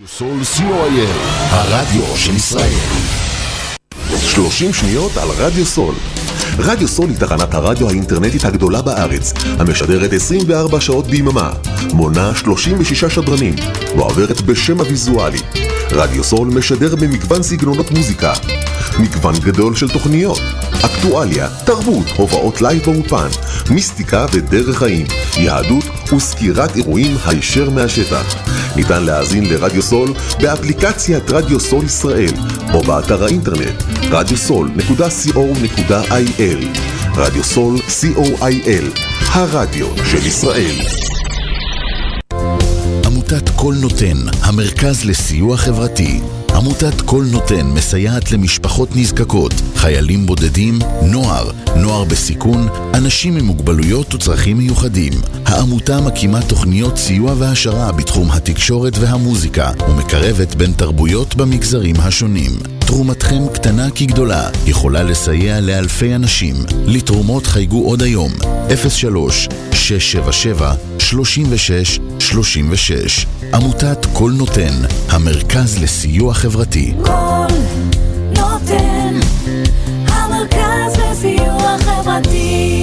סול COIL, הרדיו של ישראל. 30 שניות על רדיו סול. רדיו סול היא תחנת הרדיו האינטרנטית הגדולה בארץ, המשדרת 24 שעות ביממה, מונה 36 שדרנים, ועוברת בשם הוויזואלי. רדיו סול משדר במגוון סגנונות מוזיקה, מגוון גדול של תוכניות, אקטואליה, תרבות, הובאות לייב באופן, מיסטיקה ודרך חיים, יהדות וסקירת אירועים הישר מהשטח. ניתן להאזין לרדיו סול באפליקציית רדיו סול ישראל או באתר האינטרנט radiosol.co.il. רדיו סול COIL, הרדיו של ישראל. עמותת כל נותן, המרכז לסיוע חברתי. עמותת כל נותן מסייעת למשפחות נזקקות, חיילים בודדים, נוער בסיכון, אנשים עם מוגבלויות וצרכים מיוחדים. העמותה מקימה תוכניות סיוע והשרה בתחום התקשורת והמוזיקה ומקרבת בין תרבויות במגזרים השונים. תרומתכם קטנה כגדולה, יכולה לסייע לאלפי אנשים. לתרומות חייגו עוד היום 03-677-3636. עמותת כל נותן, המרכז לסיוע חברתי. כל נותן, המרכז לסיוע חברתי.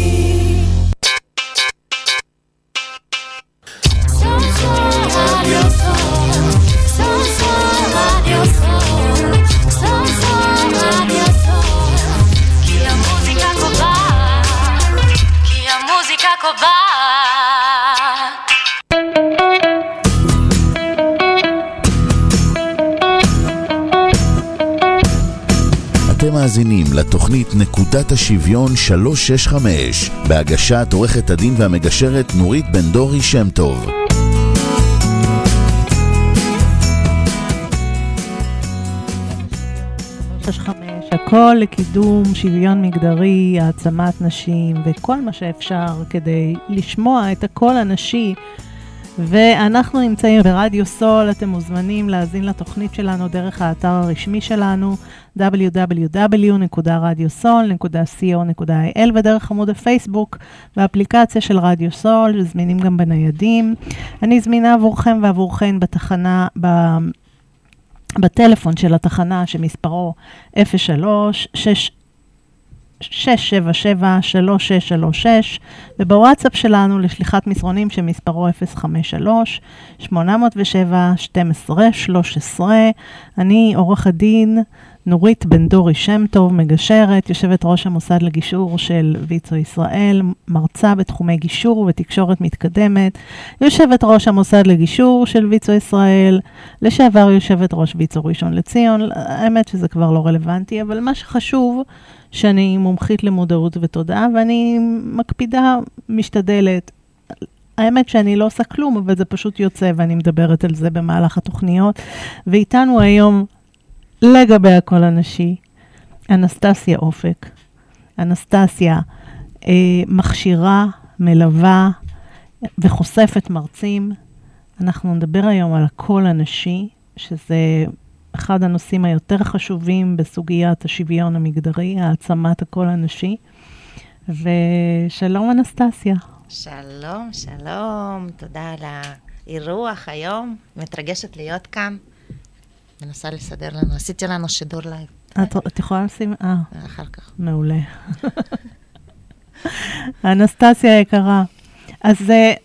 אתם מאזינים לתוכנית נקודת השוויון 365 בהגשת עורכת הדין והמגשרת נורית בן דורי שם טוב. הכל לקידום שוויון מגדרי, העצמת נשים וכל מה שאפשר כדי לשמוע את הקול הנשי. ואנחנו נמצאים ברדיו סול. אתם מוזמנים להאזין לתוכנית שלנו דרך האתר הרשמי שלנו www.radiosol.co.il ודרך עמוד הפייסבוק והאפליקציה של רדיו סול, זמינים גם בניידים. אני זמינה עבורכם ועבורכן בתחנה, בטלפון של התחנה שמספרו 03-677-3636 ובוואטסאפ שלנו לשליחת מסרונים שמספרו 053-807-1213. אני עורך הדין נורית בן דורי שם טוב, מגשרת, יושבת ראש המוסד לגישור של ויצו ישראל, מרצה בתחומי גישור ותקשורת מתקדמת, יושבת ראש המוסד לגישור של ויצו ישראל, לשעבר יושבת ראש ויצו ראשון לציון. האמת שזה כבר לא רלוונטי, אבל מה שחשוב שאני מומחית למודעות ותודעה, ואני מקפידה, משתדלת. האמת שאני לא עושה כלום, אבל זה פשוט יוצא, ואני מדברת על זה במהלך התוכניות. ואיתנו היום לגבי הקול הנשי, אנסטסיה אופק. אנסטסיה מכשירה, מלווה וחושפת מרצים. אנחנו נדבר היום על הקול הנשי, שזה אחד הנושאים היותר חשובים בסוגיית השוויון המגדרי, העצמת הקול הנשי. ושלום אנסטסיה. שלום, שלום. תודה על האירוח היום. מתרגשת להיות כאן. מנסה לסדר לנו, עשיתי לנו שידור לייב. את יכולה לשים? אחר כך. מעולה. אנסטסיה יקרה. אז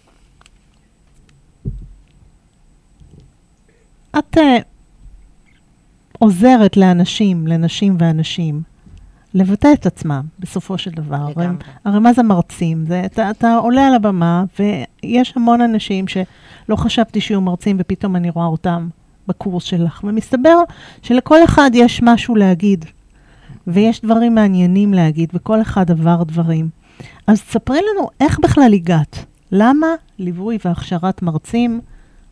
את עוזרת לאנשים, לנשים ואנשים, לבטא את עצמם בסופו של דבר. הרי מה זה מרצים? אתה עולה על הבמה ויש המון אנשים שלא חשבתי שיהיו מרצים ופתאום אני רואה אותם בקורס שלך, ומסתבר שלכל אחד יש משהו להגיד, ויש דברים מעניינים להגיד, וכל אחד עבר דברים. אז תספרי לנו איך בכלל הגעת. למה ליווי והכשרת מרצים?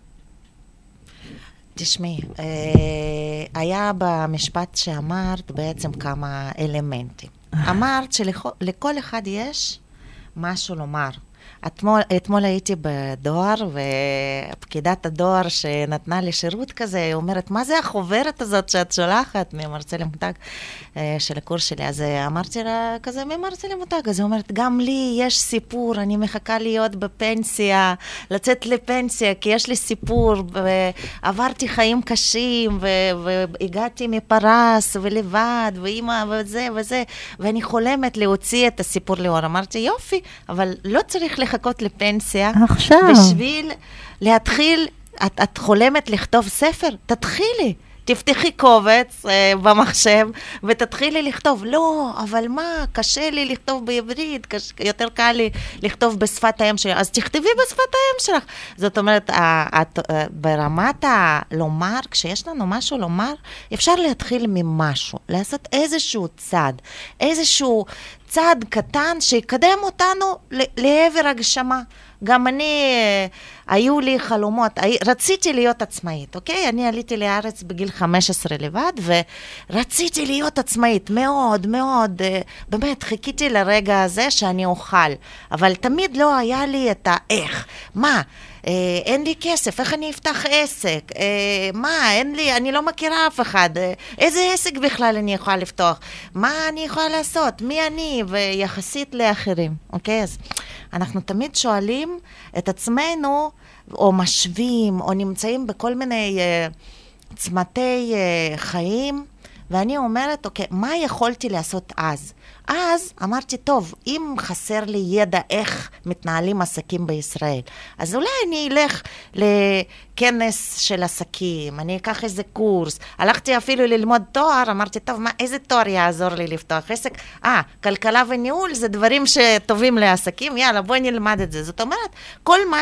תשמעי, היה במשפט שאמרת בעצם כמה אלמנטים. אמרת שלכל אחד יש משהו לומר. אתמול הייתי בדואר, ופקידת הדואר שנתנה לי שירות כזה, היא אומרת, מה זה החוברת הזאת שאת שולחת ממרצה למותג של הקורס שלי? אז אמרתי לה כזה, ממרצה למותג, אז היא אומרת, גם לי יש סיפור, אני מחכה להיות בפנסיה, לצאת לפנסיה, כי יש לי סיפור, ועברתי חיים קשים, והגעתי מפרס ולבד, ואמא וזה וזה, ואני חולמת להוציא את הסיפור לאור. אמרתי, יופי, אבל לא צריך לחכות לפנסיה. עכשיו. בשביל להתחיל, את חולמת לכתוב ספר? תתחילי. תפתחי קובץ במחשב ותתחילי לכתוב. לא, אבל מה, קשה לי לכתוב בעברית, יותר קל לי לכתוב בשפת האם שלי. אז תכתבי בשפת האם שלך. זאת אומרת, ברמת הלומר, כשיש לנו משהו לומר, אפשר להתחיל ממשהו, לעשות איזשהו צעד, איזשהו צעד קטן שיקדם אותנו לעבר הגשמה. גם אני, היו לי חלומות, רציתי להיות עצמאית, אוקיי? אני עליתי לארץ בגיל 15 לבד, ורציתי להיות עצמאית, מאוד, מאוד, באמת, חיכיתי לרגע הזה שאני אוכל, אבל תמיד לא היה לי את האיך, מה? אין לי כסף, איך אני אפתח עסק? מה, אין לי, אני לא מכירה אף אחד. איזה עסק בכלל אני יכולה לפתוח? מה אני יכולה לעשות? מי אני? ויחסית לאחרים, אוקיי? אז אנחנו תמיד שואלים את עצמנו, או משווים, או נמצאים בכל מיני צמתי חיים, ואני אומרת, אוקיי, מה יכולתי לעשות אז? אז אמרתי, טוב, אם חסר לי ידע איך מתנהלים עסקים בישראל, אז אולי אני אלך לכנס של עסקים, אני אקח איזה קורס, הלכתי אפילו ללמוד תואר, אמרתי, טוב, איזה תואר יעזור לי לפתוח עסק? כלכלה וניהול זה דברים שטובים לעסקים, יאללה, בואי נלמד את זה. זאת אומרת, כל מה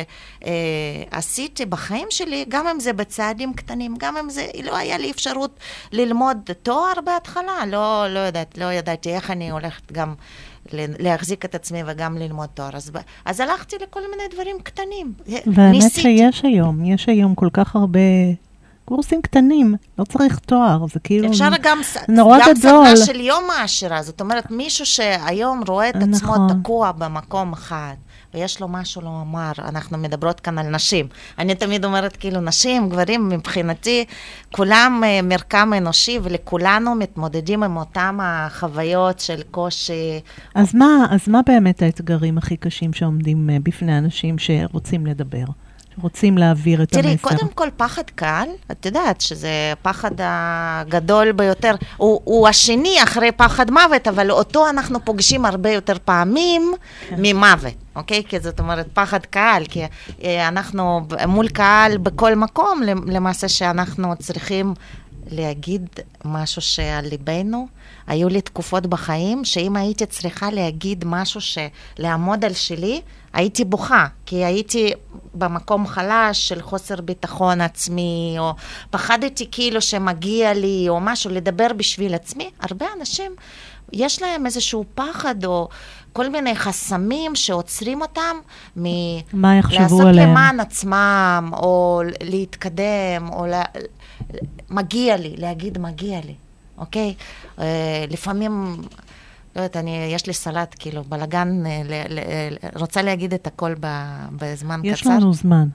שעשיתי בחיים שלי, גם אם זה בצעדים קטנים, גם אם זה, לא היה לי אפשרות ללמוד תואר בהתחלה, לא ידעתי איך אני הולכת גם להחזיק את עצמי וגם ללמוד תואר. אז הלכתי לכל מיני דברים קטנים. והאמת שיש היום כל כך הרבה קורסים קטנים, לא צריך תואר, זה כאילו אפשר גם סדנה של יום העשירה, זאת אומרת, מישהו שהיום רואה את עצמו תקוע במקום אחד, ויש לו משהו לומר, אנחנו מדברות כאן על נשים. אני תמיד אומרת כאילו נשים, גברים, מבחינתי, כולם מרקם אנושי, ולכולנו מתמודדים עם אותם החוויות של קושי. אז מה באמת האתגרים הכי קשים שעומדים בפני אנשים שרוצים לדבר? רוצים להעביר את המסר. תראי, קודם כל פחד קהל, את יודעת שזה פחד הגדול ביותר, הוא השני אחרי פחד מוות, אבל אותו אנחנו פוגשים הרבה יותר פעמים ממוות, אוקיי? כי זאת אומרת פחד קהל, כי אנחנו מול קהל בכל מקום, למעשה שאנחנו צריכים להגיד משהו שעל ליבנו. היו לי תקופות בחיים שאם הייתי צריכה להגיד משהו לעמוד על שלי, הייתי בוכה, כי הייתי במקום חלש של חוסר ביטחון עצמי, או פחדתי כאילו שמגיע לי, או משהו, לדבר בשביל עצמי. הרבה אנשים, יש להם איזשהו פחד, או כל מיני חסמים שעוצרים אותם לעשות למען עצמם, או להתקדם, או מגיע לי, להגיד מגיע לי, אוקיי? לפעמים... לא יודעת, יש לי סלט, כאילו, בלגן, רוצה להגיד את הכל בזמן קצר? יש לנו זמן.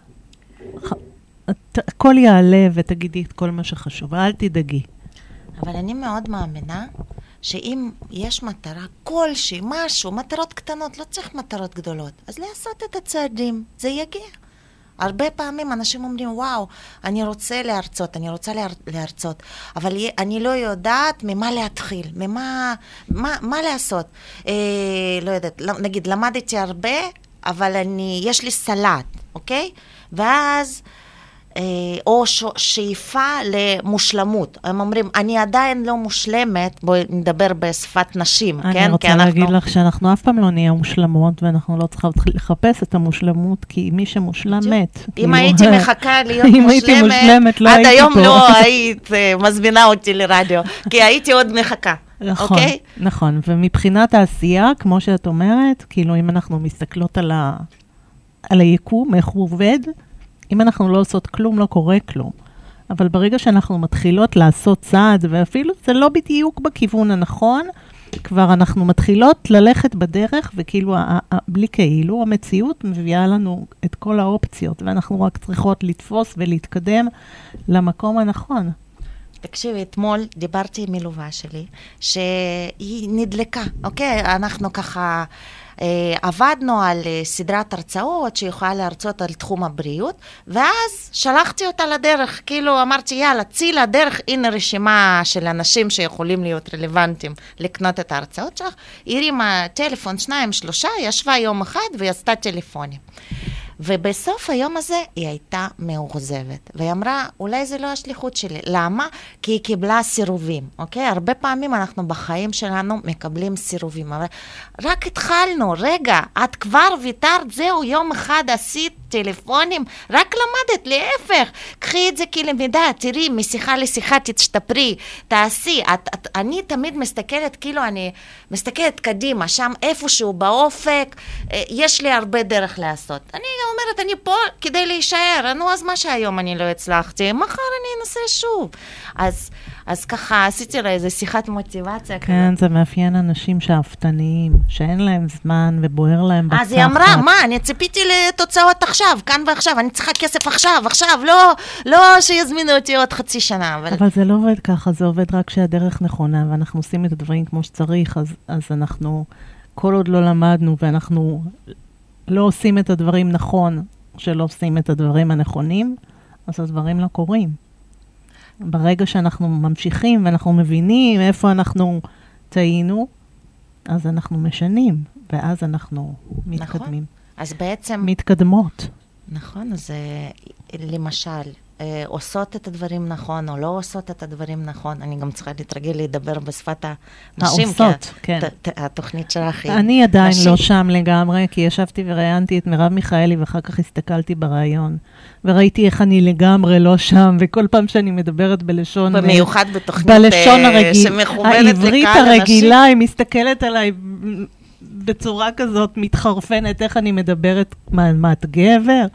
הכל יעלה ותגידי את כל מה שחשוב, אל תדאגי. אבל אני מאוד מאמינה שאם יש מטרה כלשהי, משהו, מטרות קטנות, לא צריך מטרות גדולות, אז לעשות את הצעדים, זה יגיע. הרבה פעמים אנשים אומרים, וואו, אני רוצה להרצות, אבל אני לא יודעת ממה להתחיל, מה לעשות. לא יודעת, נגיד, למדתי הרבה, אבל יש לי סלט, אוקיי? ואז, או שאיפה למושלמות. הם אומרים, אני עדיין לא מושלמת, בואי נדבר בשפת נשים, כן? אני רוצה להגיד לך שאנחנו אף פעם לא נהיה מושלמות, ואנחנו לא צריכים לחפש את המושלמות, כי מי שמושלם מת. אם הייתי מחכה להיות מושלמת, עד היום לא היית מזמינה אותי לרדיו, כי הייתי עוד מחכה. נכון, נכון. ומבחינת העשייה, כמו שאת אומרת, כאילו אם אנחנו מסתכלות על היקום, איך הוא עובד, אם אנחנו לא עושות כלום, לא קורה כלום. אבל ברגע שאנחנו מתחילות לעשות צעד, ואפילו זה לא בדיוק בכיוון הנכון, כבר אנחנו מתחילות ללכת בדרך, וכאילו, בלי כאילו, המציאות מביאה לנו את כל האופציות, ואנחנו רק צריכות לתפוס ולהתקדם למקום הנכון. תקשיבי, אתמול דיברתי עם מלווה שלי, שהיא נדלקה, אוקיי? אנחנו ככה עבדנו על סדרת הרצאות שיכולה להרצות על תחום הבריאות, ואז שלחתי אותה לדרך, כאילו אמרתי, יאללה, צאי לדרך, הנה רשימה של אנשים שיכולים להיות רלוונטיים לקנות את ההרצאות שלך, היא הרימה טלפון 2-3, ישבה יום אחד והיא עשתה טלפונים. ובסוף היום הזה היא הייתה מאוכזבת, והיא אמרה, אולי זה לא השליחות שלי. למה? כי היא קיבלה סירובים, אוקיי? הרבה פעמים אנחנו בחיים שלנו מקבלים סירובים, אבל רק התחלנו, רגע, את כבר ויתרת, זהו, יום אחד עשית טלפונים, רק למדת, להפך, קחי את זה כלמידה, תראי, משיחה לשיחה תשתפרי, תעשי, אני תמיד מסתכלת, כאילו אני מסתכלת קדימה, שם איפשהו באופק, יש לי הרבה דרך לעשות. אני אומרת, אני פה כדי להישאר, נו, אז מה שהיום אני לא הצלחתי, מחר אני אנסה שוב. אז ככה עשיתי לה איזו שיחת מוטיבציה. כן, זה מאפיין אנשים שאפתניים, שאין להם זמן ובוער להם בצחת. אז היא אמרה, מה, אני ציפיתי לתוצאות עכשיו, כאן ועכשיו, אני צריכה כסף עכשיו, לא שיזמינו אותי עוד חצי שנה. אבל זה לא עובד ככה, זה עובד רק שהדרך נכונה, ואנחנו עושים את הדברים כמו שצריך, אז אנחנו, כל עוד לא למדנו, ואנחנו לא עושים את הדברים נכון, שלא עושים את הדברים הנכונים, אז הדברים לא קורים. ברגע שאנחנו ממשיכים ואנחנו מבינים איפה אנחנו טעינו, אז אנחנו משנים, ואז אנחנו מתקדמים. נכון. אז בעצם... מתקדמות. נכון, אז למשל, עושות את הדברים נכון, או לא עושות את הדברים נכון. אני גם צריכה להתרגל לדבר בשפת הנשים. העושות, כן. התוכנית שלך היא... אני עדיין לא שם לגמרי, כי ישבתי וראיינתי את מרב מיכאלי, ואחר כך הסתכלתי ברעיון, וראיתי איך אני לגמרי לא שם, וכל פעם שאני מדברת בלשון... במיוחד בתוכנית שמכוונת העברית הרגילה, היא מסתכלת עליי בצורה כזאת מתחרפנת, איך אני מדברת, מה את גבר?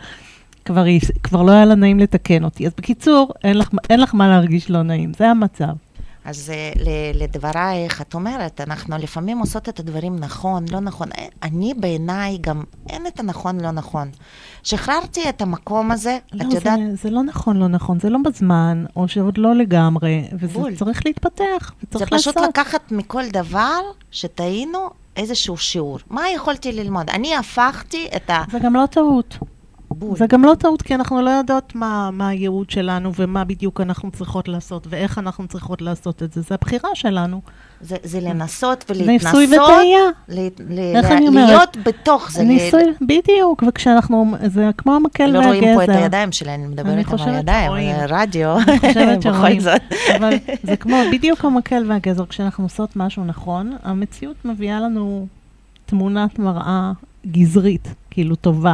כבר לא היה לה נעים לתקן אותי. אז בקיצור, אין לך מה להרגיש לא נעים. זה המצב. אז לדברייך, את אומרת, אנחנו לפעמים עושות את הדברים נכון, לא נכון. אני בעיניי גם אין את הנכון, לא נכון. שחררתי את המקום הזה, לא, את יודעת... זה לא נכון, לא נכון. זה לא בזמן, או שעוד לא לגמרי, וזה צריך להתפתח, וצריך לעשות. זה פשוט לקחת מכל דבר שטעינו איזשהו שיעור. מה יכולתי ללמוד? אני הפכתי את ה... זה גם לא טעות. זה גם לא טעות, כי אנחנו לא יודעות מה הייעוד שלנו, ומה בדיוק אנחנו צריכות לעשות, ואיך אנחנו צריכות לעשות את זה. זה הבחירה שלנו. זה לנסות ולהתנסות. ניסוי וטעייה. איך אני אומרת? להיות בתוך זה. ניסוי, בדיוק, וכשאנחנו, זה כמו המקל והגזר. לא רואים פה את הידיים שלי, אני מדברת עם הידיים, רדיו. אני חושבת שרואים. אבל זה כמו בדיוק המקל והגזר. כשאנחנו עושות משהו נכון, המציאות מביאה לנו תמונת מראה גזרית, כאילו טובה.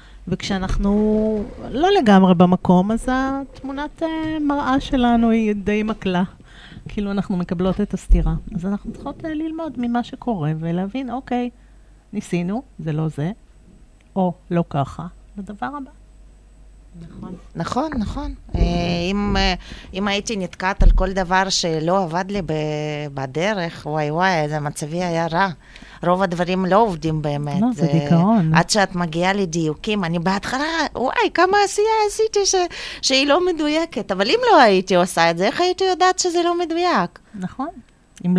וכשאנחנו לא לגמרי במקום, אז התמונת מראה שלנו היא די מקלה. כאילו אנחנו מקבלות את הסתירה. אז אנחנו צריכות ללמוד ממה שקורה ולהבין, אוקיי, ניסינו, זה לא זה, או לא ככה, לדבר הבא. נכון, נכון. אם הייתי נתקעת על כל דבר שלא עבד לי בדרך, וואי, איזה מצבי היה רע. רוב הדברים לא עובדים באמת. לא, זה דיכאון. עד שאת מגיעה לדיוקים, אני בהתחלה, וואי, כמה עשייה עשיתי שהיא לא מדויקת. אבל אם לא הייתי עושה את זה, איך הייתי יודעת שזה לא מדויק? נכון. אם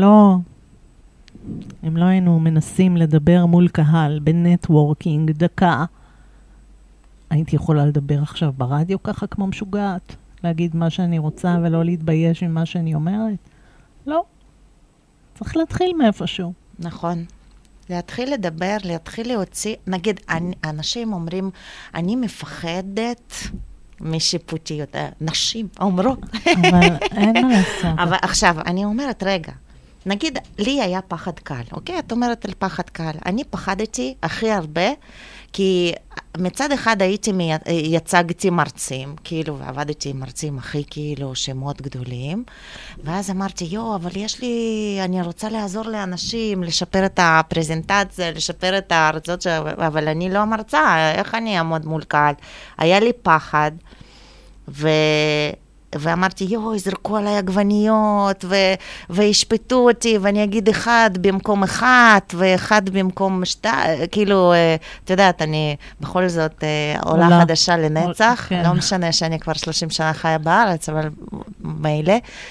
לא היינו מנסים לדבר מול קהל, בנטוורקינג, דקה, הייתי יכולה לדבר עכשיו ברדיו ככה כמו משוגעת, להגיד מה שאני רוצה ולא להתבייש ממה שאני אומרת? לא. צריך להתחיל מאיפשהו. נכון. להתחיל לדבר, להתחיל להוציא, נגיד, אנשים אומרים, אני מפחדת משיפוטיות, נשים אומרות. אבל אין מה לעשות. אבל עכשיו, אני אומרת, רגע, נגיד, לי היה פחד קל, אוקיי? את אומרת על פחד קל. אני פחדתי הכי הרבה, כי מצד אחד יצגתי מרצים, כאילו, ועבדתי עם מרצים הכי כאילו שמות גדולים, ואז אמרתי, אבל אני רוצה לעזור לאנשים, לשפר את הפרזנטציה, לשפר את ההרצאות, אבל אני לא מרצה, איך אני אעמוד מול קהל? היה לי פחד, ואמרתי, יזרקו עליי עגבניות, וישפטו אותי, ואני אגיד אחד במקום אחד, ואחד במקום כאילו, את יודעת, אני בכל זאת עולה חדשה לנצח, לא משנה שאני כבר 30 שנה חיה בארץ, אבל מילא.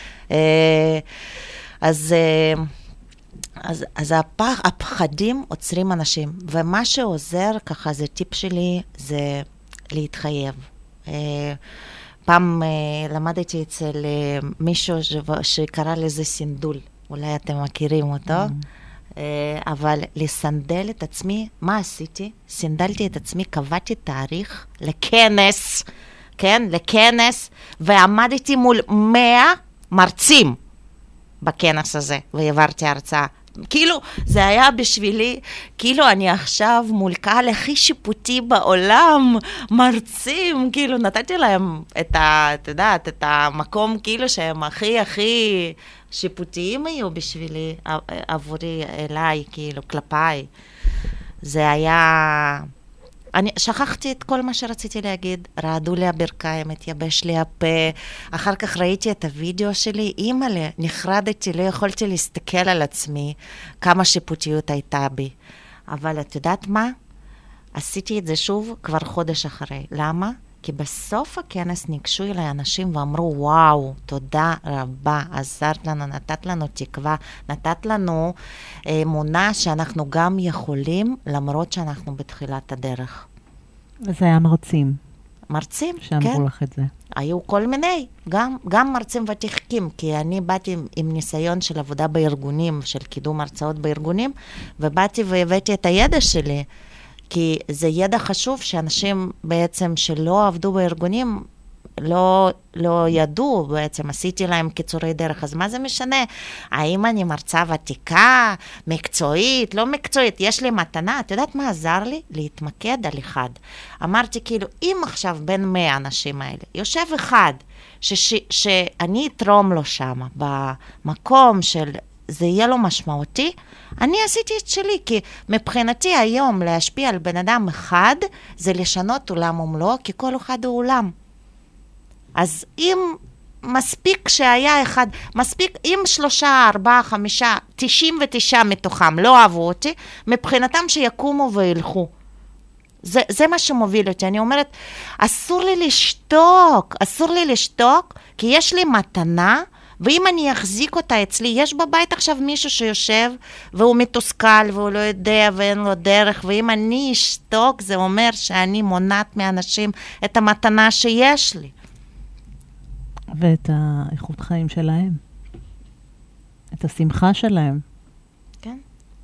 אז הפחדים עוצרים אנשים, ומה שעוזר, ככה זה טיפ שלי, זה להתחייב. פעם למדתי אצל מישהו שקרא לזה סינדול, אולי אתם מכירים אותו, אבל לסנדל את עצמי, מה עשיתי? סינדלתי את עצמי, קבעתי תאריך לכנס, כן, לכנס, ועמדתי מול 100 מרצים בכנס הזה, והעברתי הרצאה. כאילו, זה היה בשבילי, כאילו אני עכשיו מול קהל הכי שיפוטי בעולם, מרצים, כאילו נתתי להם את יודעת, את המקום כאילו שהם הכי שיפוטיים היו בשבילי, עבורי, אליי, כאילו, כלפיי. זה היה... אני שכחתי את כל מה שרציתי להגיד, רעדו לי הברכיים, התייבש לי הפה, אחר כך ראיתי את הוידאו שלי, אימא'לה, נחרדתי, לא יכולתי להסתכל על עצמי, כמה שיפוטיות הייתה בי. אבל את יודעת מה? עשיתי את זה שוב כבר חודש אחרי. למה? כי בסוף הכנס ניגשו אליי אנשים ואמרו, וואו, תודה רבה, עזרת לנו, נתת לנו תקווה, נתת לנו אמונה שאנחנו גם יכולים, למרות שאנחנו בתחילת הדרך. וזה היה מרצים. מרצים, שאמרו כן. לך את זה. היו כל מיני, גם מרצים ותיקים, כי אני באתי עם ניסיון של עבודה בארגונים, של קידום הרצאות בארגונים, ובאתי והבאתי את הידע שלי, כי זה ידע חשוב שאנשים בעצם שלא עבדו בארגונים, לא ידעו בעצם, עשיתי להם קיצורי דרך, אז מה זה משנה? האם אני מרצה ותיקה, מקצועית, לא מקצועית, יש לי מתנה, את יודעת מה עזר לי? להתמקד על אחד. אמרתי כאילו, אם עכשיו בין 100 אנשים האלה, יושב אחד, שאני אתרום לו שם, במקום של זה יהיה לו משמעותי, אני עשיתי את שלי, כי מבחינתי היום להשפיע על בן אדם אחד, זה לשנות עולם ומלואו, כי כל אחד הוא עולם. אז אם מספיק שהיה אחד, מספיק אם 3, 4, 5, 99 מתוכם לא אהבו אותי, מבחינתם שיקומו וילכו. זה מה שמוביל אותי. אני אומרת, אסור לי לשתוק, כי יש לי מתנה, ואם אני אחזיק אותה אצלי, יש בבית עכשיו מישהו שיושב, והוא מתוסכל, והוא לא יודע, ואין לו דרך, ואם אני אשתוק, זה אומר שאני מונעת מאנשים את המתנה שיש לי. ואת האיכות חיים שלהם. את השמחה שלהם. כן.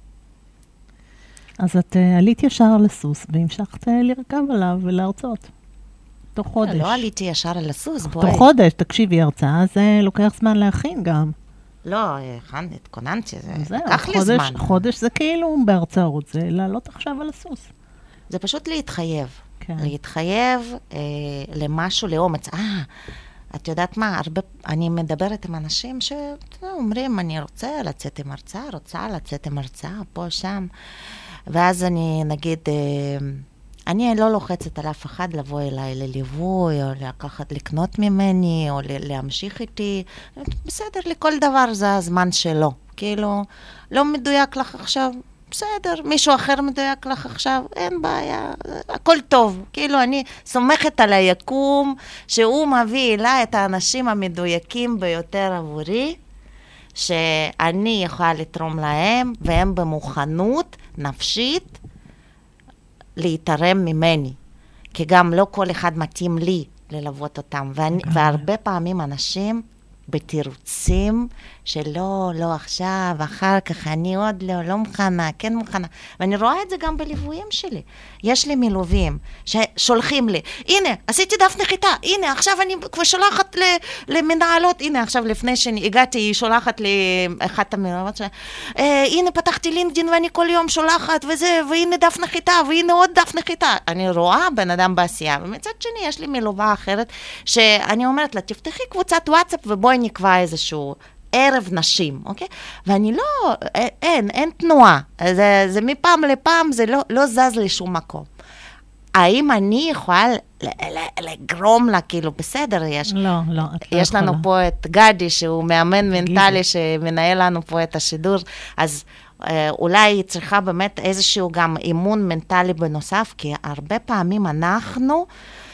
אז את עלית ישר לסוס, והמשכת לרכב עליו ולהרצות. תוך חודש. לא עליתי ישר על הסוס, בואי. תוך חודש, תקשיבי, הרצאה, זה לוקח זמן להכין גם. לא, התכוננתי, זה לקח לי זמן. חודש זה כאילו בהרצאות, זה לעלות עכשיו על הסוס. זה פשוט להתחייב. כן. להתחייב למשהו, לאומץ. את יודעת מה, אני מדברת עם אנשים שאומרים, אני רוצה לצאת עם הרצאה, פה, שם. ואז אני, נגיד, אני לא לוחצת על אף אחד לבוא אליי לליווי, או לקנות ממני, או להמשיך איתי. בסדר, לכל דבר זה הזמן שלו. כאילו, לא מדויק לך עכשיו, בסדר, מישהו אחר מדויק לך עכשיו, אין בעיה, הכל טוב. כאילו, אני סומכת על היקום, שהוא מביא אליי את האנשים המדויקים ביותר עבורי, שאני יכולה לתרום להם, והם במוכנות נפשית להתערם ממני. כי גם לא כל אחד מתאים לי ללוות אותם. והרבה פעמים אנשים בתירוצים שלא, לא עכשיו, אחר כך, אני עוד לא מוכנה, כן מוכנה. ואני רואה את זה גם בליוויים שלי. יש לי מלווים ששולחים לי, הנה, עשיתי דף נחיתה, הנה, עכשיו אני כבר שולחת למנהלות, הנה, עכשיו לפני שאני הגעתי, היא שולחת לי אחת המלוות שלה, הנה, פתחתי לינקדין ואני כל יום שולחת וזה, והנה דף נחיתה, והנה עוד דף נחיתה. אני רואה בן אדם בעשייה, ומצד שני יש לי מלווה אחרת, שאני אומרת לה, תפתחי קבוצת וואטסאפ ובואי נקבע איזשהו ערב נשים, אוקיי? ואני לא, אין תנועה. זה מפעם לפעם, זה לא זז לשום מקום. האם אני יכולה לגרום לה, כאילו, בסדר, יש לנו פה את גדי, שהוא מאמן מנטלי, שמנהל לנו פה את השידור, אז אולי היא צריכה באמת איזשהו גם אימון מנטלי בנוסף, כי הרבה פעמים אנחנו...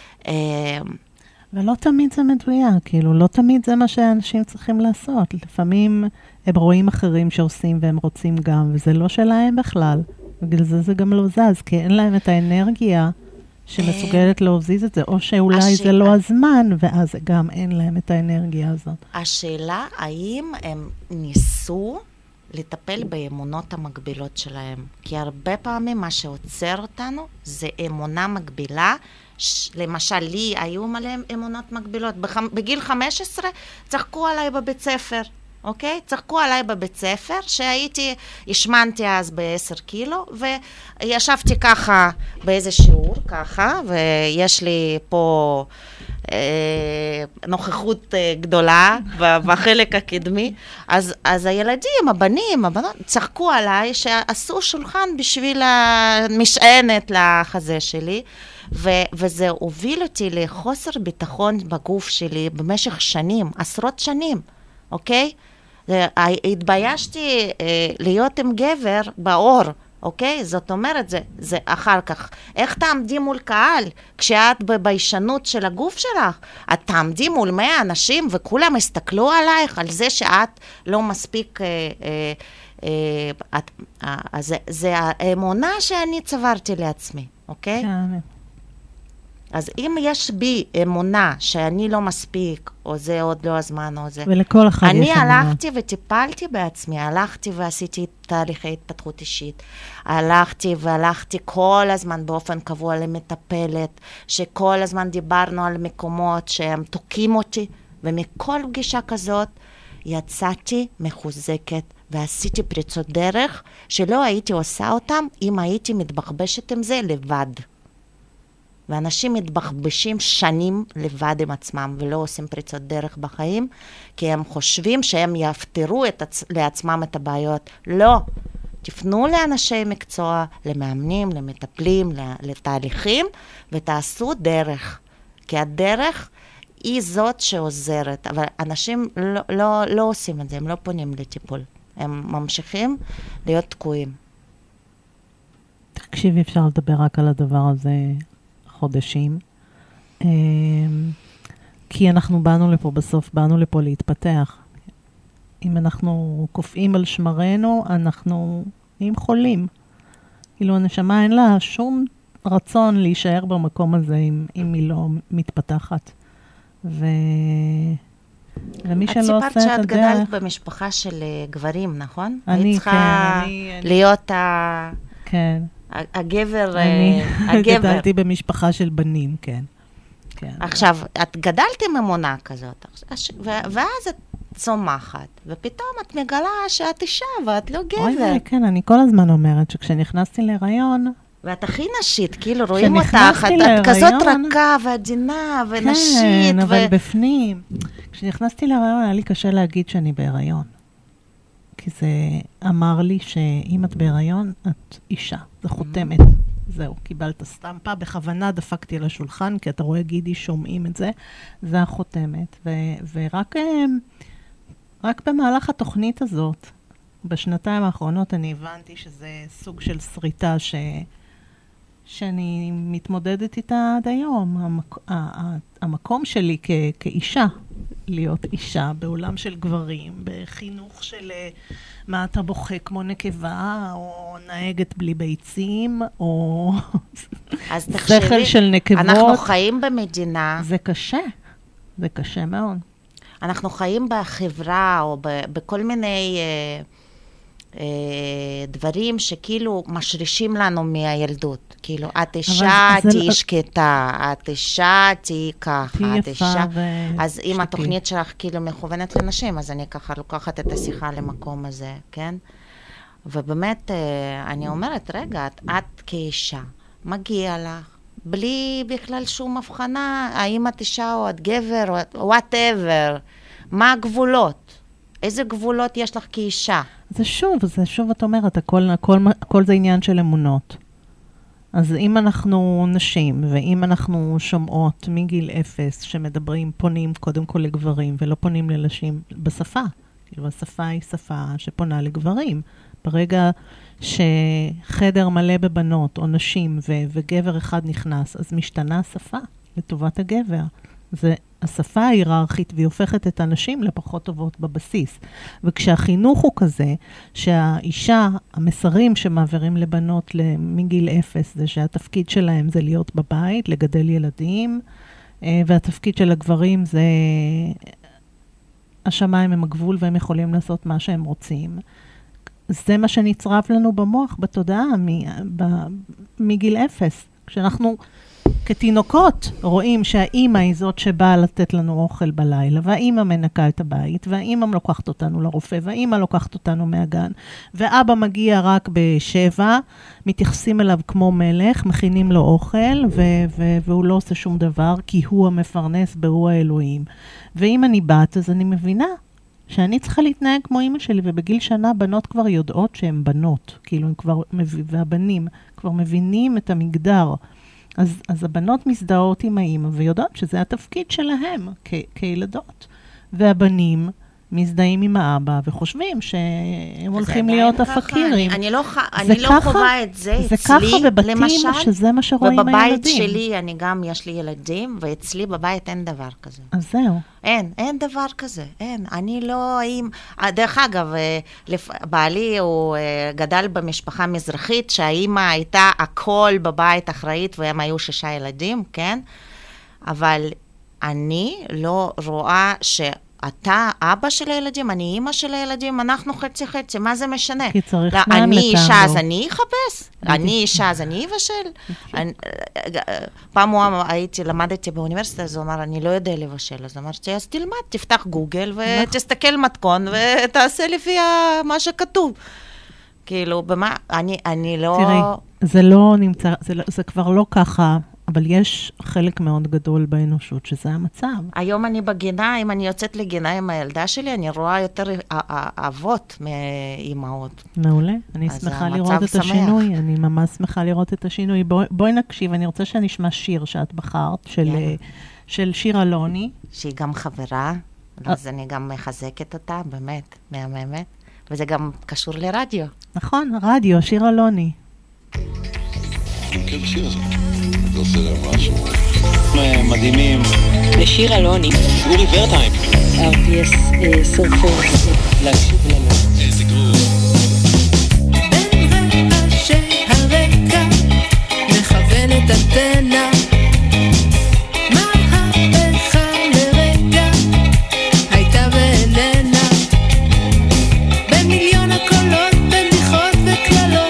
ולא תמיד זה מדויק, כאילו, לא תמיד זה מה שאנשים צריכים לעשות. לפעמים הם רואים אחרים שעושים והם רוצים גם, וזה לא שלהם בכלל. בגלל זה גם לא זז, כי אין להם את האנרגיה שמסוגלת להוזיז את זה, או שאולי זה לא הזמן, ואז גם אין להם את האנרגיה הזאת. השאלה, האם הם ניסו לטפל באמונות המקבילות שלהם? כי הרבה פעמים מה שעוצר אותנו זה אמונה מקבילה, למשל, לי היו מלא אמונות מקבילות. בגיל 15 צחקו עליי בבית ספר, אוקיי? צחקו עליי בבית ספר, השמנתי אז ב10 קילו, וישבתי ככה באיזה שיעור, ככה, ויש לי פה נוכחות גדולה בחלק הקדמי. אז הילדים, הבנות, צחקו עליי שעשו שולחן בשביל המשענת לחזה שלי, וזה הוביל אותי לחוסר ביטחון בגוף שלי במשך שנים, עשרות שנים, אוקיי? התביישתי להיות עם גבר באור, אוקיי? זאת אומרת, זה אחר כך. איך תעמדי מול קהל? כשאת בביישנות של הגוף שלך, את תעמדי מול 100 אנשים וכולם הסתכלו עלייך על זה שאת לא מספיק... זה האמונה שאני צברתי לעצמי, אוקיי? כן. אז אם יש בי אמונה שאני לא מספיק, או זה עוד לא הזמן, או זה... ולכל אחד יש אמונה. אני הלכתי וטיפלתי בעצמי, הלכתי ועשיתי תהליכי התפתחות אישית, הלכתי כל הזמן באופן קבוע למטפלת, שכל הזמן דיברנו על מקומות שהם תוקים אותי, ומכל פגישה כזאת יצאתי מחוזקת, ועשיתי פריצות דרך, שלא הייתי עושה אותם אם הייתי מתבחבשת עם זה לבד. ואנשים מתבחבשים שנים לבד עם עצמם, ולא עושים פריצות דרך בחיים, כי הם חושבים שהם יפתרו לעצמם את הבעיות. לא. תפנו לאנשי מקצוע, למאמנים, למטפלים, לתהליכים, ותעשו דרך. כי הדרך היא זאת שעוזרת. אבל אנשים לא עושים את זה, הם לא פונים לטיפול. הם ממשיכים להיות תקועים. תקשיבי, אפשר לדבר רק על הדבר הזה חודשים. כי אנחנו באנו לפה להתפתח. אם אנחנו קופאים על שמרנו, אנחנו נהיים חולים. כאילו הנשמה אין לה שום רצון להישאר במקום הזה אם היא לא מתפתחת. ומי שלא עושה את הדרך... את סיפרת שאת גדלת במשפחה של גברים, נכון? אני, צריכה להיות כן. הגבר... אני גדלתי במשפחה של בנים, כן. עכשיו, את גדלת עם אמונה כזאת, ואז את צומחת, ופתאום את מגלה שאת אישה ואת לא גבר. אוי, כן, אני כל הזמן אומרת שכשנכנסתי להיריון... ואת הכי נשית, כאילו רואים אותך, את כזאת רכה ועדינה ונשית. כן, אבל בפנים. כשנכנסתי להיריון היה לי קשה להגיד שאני בהיריון. כי זה אמר לי שאם את בהיריון, את אישה. זה חותמת. זהו, קיבלת סטמפה. בכוונה דפקתי על השולחן, כי אתה רואה גידי שומעים את זה. זה החותמת. רק במהלך התוכנית הזאת, בשנתיים האחרונות אני הבנתי שזה סוג של שריטה שאני מתמודדת איתה עד היום. המקום שלי כאישה, להיות אישה בעולם של גברים, בחינוך של מה אתה בוכה כמו נקבה, או נהגת בלי ביצים, או שכל של נקבות. אנחנו חיים במדינה. זה קשה מאוד. אנחנו חיים בחברה, או בכל מיני דברים שכאילו משרישים לנו מהילדות. כאילו, את אישה, תהי שקטה, את אישה, תהי ככה, את אישה. אז אם התוכנית שלך כאילו מכוונת לנשים, אז אני ככה לוקחת את השיחה למקום הזה, כן? ובאמת, אני אומרת, רגע, את כאישה, מגיע לך, בלי בכלל שום הבחנה, האם את אישה או את גבר, או whatever, מה הגבולות? איזה גבולות יש לך כאישה? זה שוב את אומרת, הכל זה עניין של אמונות. אז אם אנחנו נשים, ואם אנחנו שומעות מגיל 0 שמדברים, פונים קודם כל לגברים, ולא פונים לנשים בשפה. כאילו השפה היא שפה שפונה לגברים. ברגע שחדר מלא בבנות או נשים וגבר אחד נכנס, אז משתנה השפה לטובת הגבר. זה השפה ההיררכית והיא הופכת את הנשים לפחות טובות בבסיס. וכשהחינוך הוא כזה, שהאישה, המסרים שמעבירים לבנות מגיל 0, זה שהתפקיד שלהם זה להיות בבית, לגדל ילדים, והתפקיד של הגברים זה השמיים הם הגבול והם יכולים לעשות מה שהם רוצים. זה מה שנצרב לנו במוח, בתודעה, מגיל 0. כשאנחנו כתינוקות רואים שהאימא היא זאת שבאה לתת לנו אוכל בלילה, והאימא מנקה את הבית, והאימא לוקחת אותנו לרופא, והאימא לוקחת אותנו מהגן, ואבא מגיע רק ב7, מתייחסים אליו כמו מלך, מכינים לו אוכל, והוא לא עושה שום דבר, כי הוא המפרנס והוא האלוהים. ואם אני בת, אז אני מבינה שאני צריכה להתנהג כמו אמא שלי, ובגיל שנה בנות כבר יודעות שהן בנות, כאילו והבנים כבר מבינים את המגדר. אז הבנות מזדהות עם האמא ויודעות שזה התפקיד שלהם כילדות. והבנים מזדהים עם האבא וחושבים שהם הולכים להיות הפקירים. אני לא חווה את זה אצלי, זה ככה בבתים שזה מה שרואים הילדים. ובבית שלי אני גם, יש לי ילדים, ואצלי בבית אין דבר כזה. אז זהו. אין דבר כזה, אין. אני לא, דרך אגב, בעלי הוא גדל במשפחה מזרחית, שהאימא הייתה הכל בבית אחראית, והם היו 6 ילדים, כן? אבל אני לא רואה אתה אבא של הילדים, אני אימא של הילדים, אנחנו חצי, מה זה משנה? כי צריך שניים לטעם. אני אישה, אז אני אחפש. אני אישה, אז אני אבשל. פעם למדתי באוניברסיטה, אז הוא אמר, אני לא יודע לבשל. אז אמרתי, אז תלמד, תפתח גוגל ותסתכל מתכון, ותעשה לפי מה שכתוב. כאילו, אני לא... תראי, זה לא נמצא, זה כבר לא ככה. אבל יש חלק מאוד גדול באנושות, שזה המצב. היום אני בגינה, אם אני יוצאת לגינה עם הילדה שלי, אני רואה יותר אבות מאימהות. מעולה, אני שמחה לראות את השינוי, אני ממש שמחה לראות את השינוי. בואי נקשיב, אני רוצה שנשמע שיר שאת בחרת, של שיר אלוני. שהיא גם חברה, אז אני גם מחזקת אותה, באמת, מהממת, וזה גם קשור לרדיו. נכון, רדיו, שיר אלוני. כן, בשיר הזה. זה עושה להם משהו מדהימים. לשיר אלוני אורי ורטהיים RPS סורפר להקשיב לנו איזה גרוב בין רעשי הרקע מכוונת אנטנה מהפכה לרגע הייתה ואיננה בין מיליון הקולות בדיחות וקללות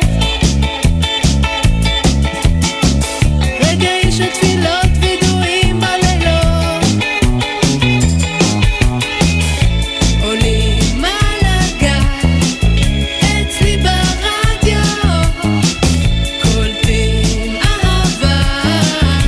רגעי של תפילות וידועים בלילות עולים על הגל אצלי ברדיו קולטים אהבה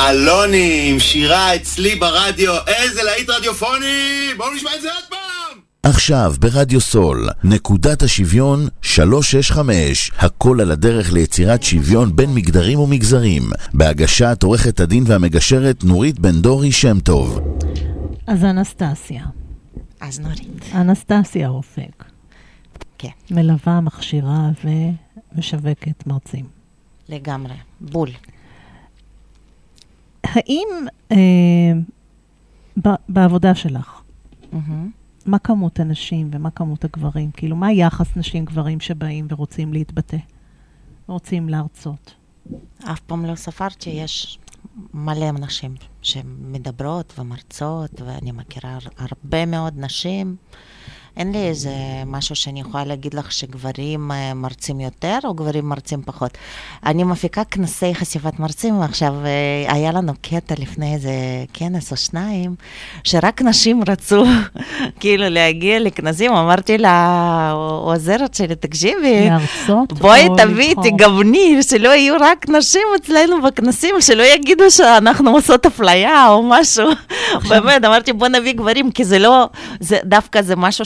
אלוני עם שירה אצלי ברדיו, איזה להיט רדיופוני, בואו נשמע את זה עוד פעם. עכשיו ברדיו סול, נקודת השוויון 365, הכל על הדרך ליצירת שוויון בין מגדרים ומגזרים, בהגשת עורכת הדין והמגשרת נורית בן דורי שם טוב. אז אנסטסיה. אז נורית. אנסטסיה אופק. כן. מלווה, מכשירה ומשווקת מרצים. לגמרי, בול. האם בעבודה שלך, מה כמות הנשים ומה כמות הגברים? כאילו, מה יחס נשים גברים שבאים ורוצים להתבטא? רוצים להרצות? אף פעם לא ספרתי שיש מלא נשים שמדברות ומרצות, ואני מכירה הרבה מאוד נשים. אין לי איזה משהו שאני יכולה להגיד לך שגברים מרצים יותר או גברים מרצים פחות. אני מפיקה כנסי חשיפת מרצים, ועכשיו היה לנו קטע לפני איזה כנס או שניים, שרק נשים רצו כאילו להגיע לכנסים. אמרתי לה, עוזרת שלי, תקשיבי, בואי תביא, תגווני, שלא יהיו רק נשים אצלנו בכנסים, שלא יגידו שאנחנו עושות אפליה או משהו. באמת, אמרתי בוא נביא גברים, כי זה לא, דווקא זה משהו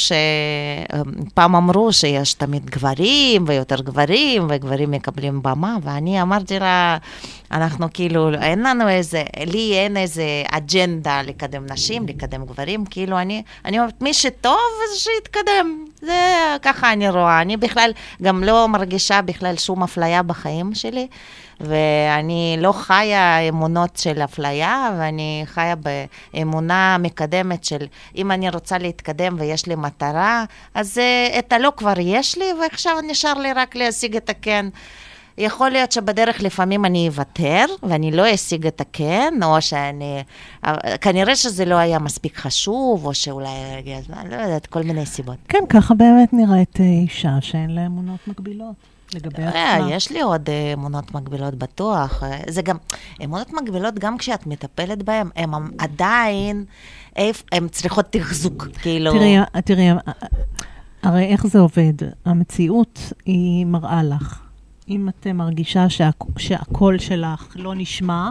פעם אמרו שיש תמיד גברים ויותר גברים, וגברים מקבלים במה, ואני אמרתי לה, אנחנו כאילו, אין לנו איזה, לי אין איזה אג'נדה לקדם נשים, לקדם גברים, כאילו אני אומרת, מי שטוב, שיתקדם. זה ככה אני רואה. אני בכלל גם לא מרגישה בכלל שום אפליה בחיים שלי, ואני לא חיה אמונות של אפליה, ואני חיה באמונה מקדמת של, אם אני רוצה להתקדם ויש לי מטרה, אז את הלא כבר יש לי, ועכשיו נשאר לי רק להשיג את הכן. יכול להיות שבדרך לפעמים אני אוותר, ואני לא אשיג את הכן, או שאני, כנראה שזה לא היה מספיק חשוב, או שאולי, לא יודעת, כל מיני סיבות. כן, ככה באמת נראית אישה שאין לה אמונות מקבילות. לגבי עצמה. יש לי עוד אמונות מגבילות בטוח. זה גם, אמונות מגבילות גם כשאת מטפלת בהן, הן עדיין, הן צריכות תחזוק, כאילו. תראי, הרי איך זה עובד? המציאות היא מראה לך. אם את מרגישה שהקול שלך לא נשמע,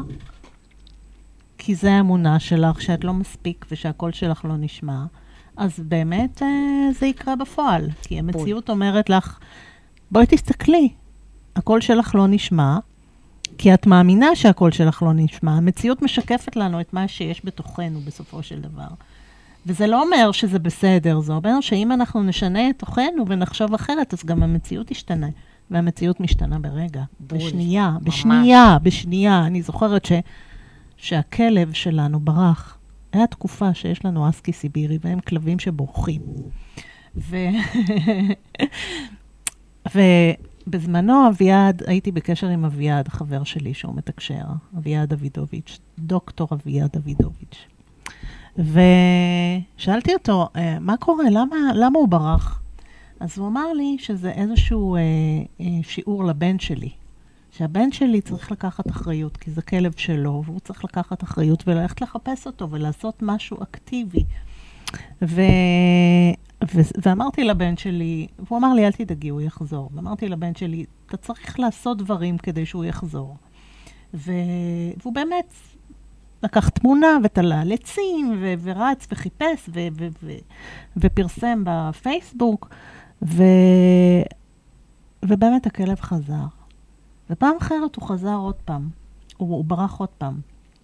כי זה האמונה שלך, שאת לא מספיק ושהקול שלך לא נשמע, אז באמת זה יקרה בפועל. כי המציאות אומרת לך, בואי תסתכלי, הקול שלך לא נשמע, כי את מאמינה שהקול שלך לא נשמע. המציאות משקפת לנו את מה שיש בתוכנו בסופו של דבר. וזה לא אומר שזה בסדר, זה אומר שאם אנחנו נשנה את תוכנו ונחשוב אחרת, אז גם המציאות תשתנה. והמציאות משתנה ברגע, בשנייה. אני זוכרת שהכלב שלנו ברח. היה תקופה שיש לנו אסקי סיבירי, והם כלבים שבורחים. ובזמנו אביעד, הייתי בקשר עם אביעד, חבר שלי שהוא מתקשר, אביעד דוידוביץ', דוקטור אביעד דוידוביץ'. ושאלתי אותו, מה קורה? למה הוא ברח? אז הוא אמר לי שזה איזשהו שיעור לבן שלי. שהבן שלי צריך לקחת אחריות, כי זה כלב שלו, והוא צריך לקחת אחריות וללכת לחפש אותו ולעשות משהו אקטיבי. ואמרתי לבן שלי, והוא אמר לי, אל תדאגי, הוא יחזור. ואמרתי לבן שלי, אתה צריך לעשות דברים כדי שהוא יחזור. והוא באמת לקח תמונה ותלה על עצים, ורץ וחיפש, ופרסם בפייסבוק, ובאמת הכלב חזר. ופעם אחרת הוא חזר עוד פעם. הוא ברח עוד פעם.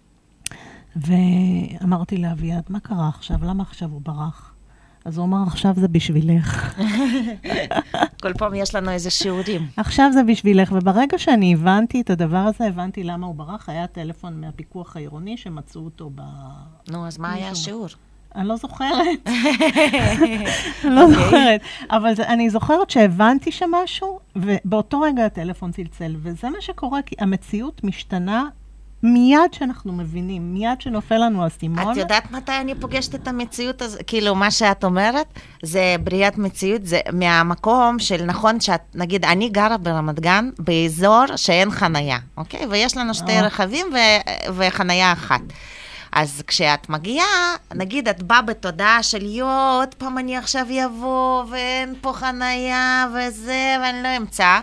ואמרתי לאביעד, מה קרה עכשיו? למה עכשיו הוא ברח? אז הוא אמר, עכשיו זה בשבילך. כל פעם יש לנו איזה שיעורים. עכשיו זה בשבילך, וברגע שאני הבנתי את הדבר הזה, הבנתי למה הוא ברח. היה טלפון מהפיקוח העירוני שמצאו אותו נו, אז מה היה השיעור? אני לא זוכרת. אני לא זוכרת. אבל אני זוכרת שהבנתי שמשהו, ובאותו רגע הטלפון צלצל, וזה מה שקורה, כי המציאות משתנה מיד שאנחנו מבינים, מיד שנופל לנו הסימון. את יודעת מתי אני פוגשת את המציאות הזאת? כאילו, מה שאת אומרת, זה בריאת מציאות, זה מהמקום של נכון שאת, נגיד, אני גרה ברמת גן, באזור שאין חנייה, אוקיי? ויש לנו שתי רכבים וחנייה אחת. אז כשאת מגיעה, נגיד, את באה בתודעה של עוד פעם אני עכשיו יבוא, ואין פה חנייה וזה, ואני לא אמצא.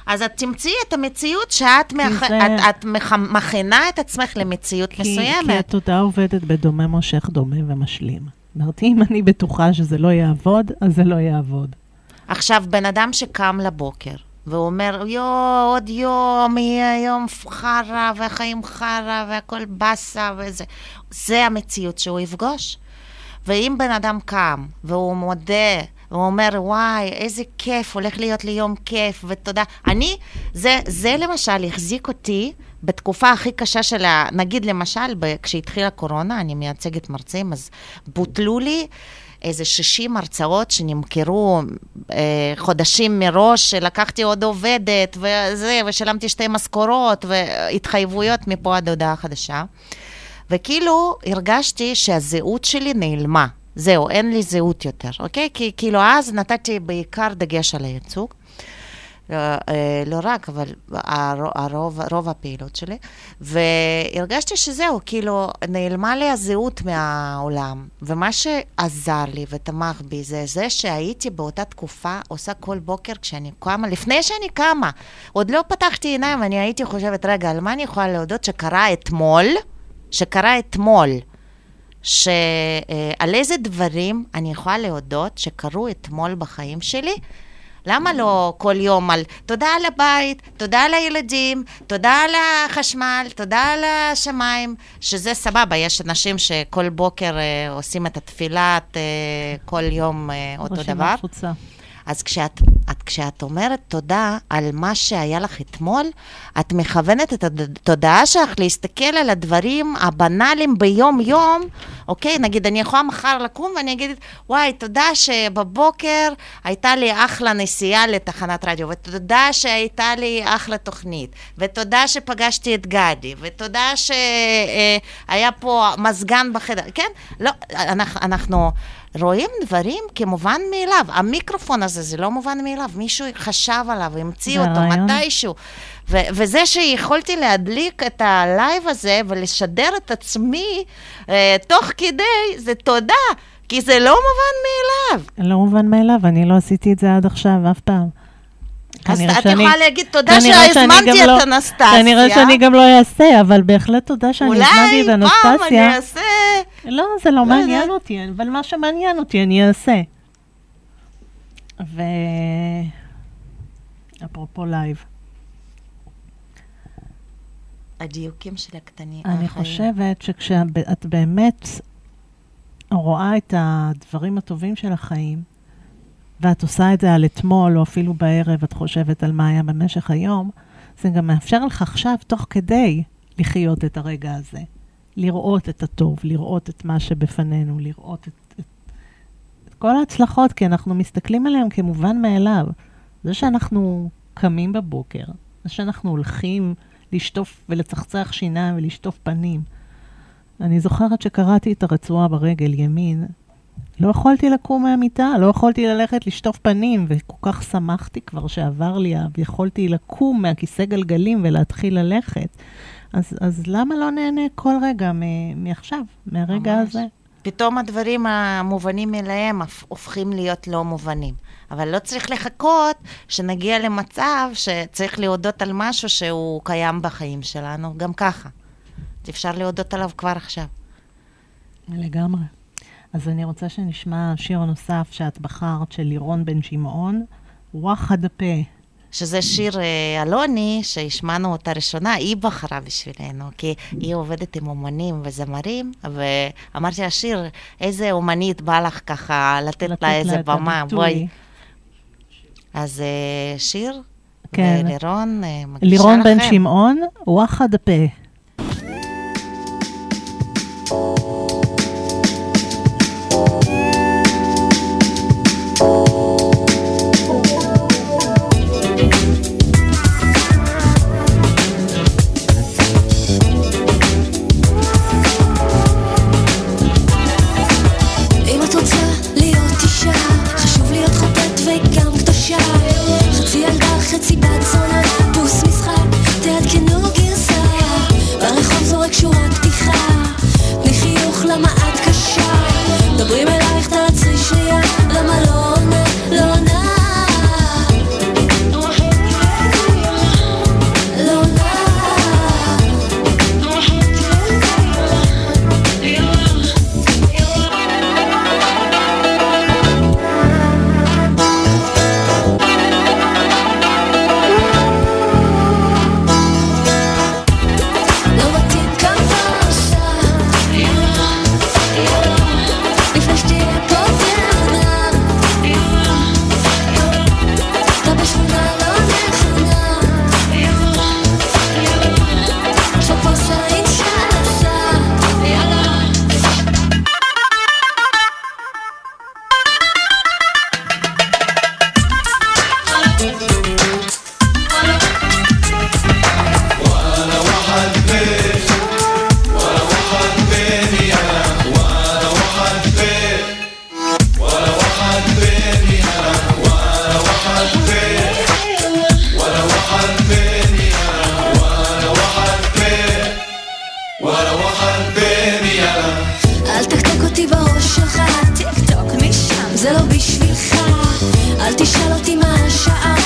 אז את תמצאי את המציאות שאת מכינה את עצמך למציאות מסוימת. כי התודעה עובדת בדומה מושך דומה ומשלים. אמרתי, אם אני בטוחה שזה לא יעבוד, אז זה לא יעבוד. עכשיו, בן אדם שקם לבוקר, והוא אומר, עוד יום, יהיה יום חרה, והחיים חרה, והכל בסה, וזה. זה המציאות שהוא יפגוש. ואם בן אדם קם, והוא מודה, והוא אומר, וואי, איזה כיף, הולך להיות לי יום כיף, ותודה. זה למשל החזיק אותי בתקופה הכי קשה שלה, נגיד למשל, כשהתחילה קורונה, אני מייצגת מרצים, אז בוטלו לי איזה 60 הרצאות שנמכרו חודשים מראש, לקחתי עוד עובדת, ושלמתי 2 משכורות, והתחייבויות מפה עד הודעה חדשה. וכאילו הרגשתי שהזהות שלי נעלמה. זהו, אין לי זהות יותר, אוקיי? כי כאילו אז נתתי בעיקר דגש על הייצוג. לא רק, אבל רוב הפעילות שלי. והרגשתי שזהו, כאילו נעלמה לי הזהות מהעולם. ומה שעזר לי ותמך בי זה שהייתי באותה תקופה עושה כל בוקר כשאני קמה, לפני שאני קמה. עוד לא פתחתי עיניים, אני הייתי חושבת, רגע, על מה אני יכולה להודות שקרה אתמול, על איזה דברים אני יכולה להודות שקרו אתמול בחיים שלי? למה לא כל יום על תודה על הבית, תודה על הילדים, תודה על החשמל, תודה על השמיים, שזה סבבה, יש אנשים שכל בוקר עושים את התפילת כל יום אותו דבר. מפוצה. אז כשאת אומרת תודה על מה שהיה לך אתמול, את מכוונת את התודעה שלך להסתכל על הדברים הבנאליים ביום יום, אוקיי? נגיד, אני יכולה מחר לקום ואני אגיד, וואי, תודה שבבוקר הייתה לי אחלה נסיעה לתחנת רדיו, ותודה שהייתה לי אחלה תוכנית, ותודה שפגשתי את גדי, ותודה שהיה פה מזגן בחדר, כן? לא, אנחנו רואים דברים כמובן מאליו. המיקרופון הזה זה לא מובן מאליו. מישהו חשב עליו, המציא אותו מתישהו. וזה שיכולתי להדליק את הלייב הזה ולשדר את עצמי תוך כדי, זה תודה. כי זה לא מובן מאליו. לא מובן מאליו, אני לא עשיתי את זה עד עכשיו, אף פעם. אז את יכולה להגיד תודה שהזמנתי את אנסטסיה. כנראה שאני גם לא אעשה, אבל בהחלט תודה שאני הזמנתי את אנסטסיה. אולי פעם אני אעשה. לא, זה לא מעניין אותי, אבל מה שמעניין אותי אני אעשה. אפרופו לייב. הדיוקים של הקטנים. אני חושבת שכשאת באמת רואה את הדברים הטובים של החיים, ואת עושה את זה על אתמול, או אפילו בערב, את חושבת על מה היה במשך היום, זה גם מאפשר לך עכשיו, תוך כדי, לחיות את הרגע הזה. לראות את הטוב, לראות את מה שבפנינו, לראות את כל ההצלחות, כי אנחנו מסתכלים עליהם כמובן מאליו. זה שאנחנו קמים בבוקר, זה שאנחנו הולכים לשטוף ולצחצח שיניים ולשטוף פנים. אני זוכרת שקראתי את הרצועה ברגל ימין, לא יכולתי לקום מהמיטה, לא יכולתי ללכת לשטוף פנים, וכל כך שמחתי כבר שעבר לי, ויכולתי לקום מהכיסא גלגלים ולהתחיל ללכת. אז למה לא נהנה כל רגע מעכשיו, מהרגע ממש. הזה? פתאום הדברים המובנים מלהם הופכים להיות לא מובנים. אבל לא צריך לחכות שנגיע למצב שצריך להודות על משהו שהוא קיים בחיים שלנו, גם ככה. אפשר להודות עליו כבר עכשיו. לגמרי. אז אני רוצה שנשמע שיר נוסף שאת בחרת של לירון בן שמעון, וואחד הפה. שזה שיר אלוני, שהשמענו אותה ראשונה, היא בחרה בשבילנו, כי היא עובדת עם אומנים וזמרים, ואמרתי השיר, איזה אומנית בא לך ככה לתת לה איזה במה, בואי. אז שיר, כן. לירון, מגישה לכם. לירון בן שמעון, וואחד הפה. חצי בת זונה, בוס משחק, תעדכנו גרסה, ברחוב זורק שורת פתיחה, תני חיוך למה את קשה, דברים אלייך תעצרי שנייה, למה לא עונה, לא עונה. אותי בראש שלך, טיק טוק משם, זה לא בשבילך, אל תשאל אותי מה השעה,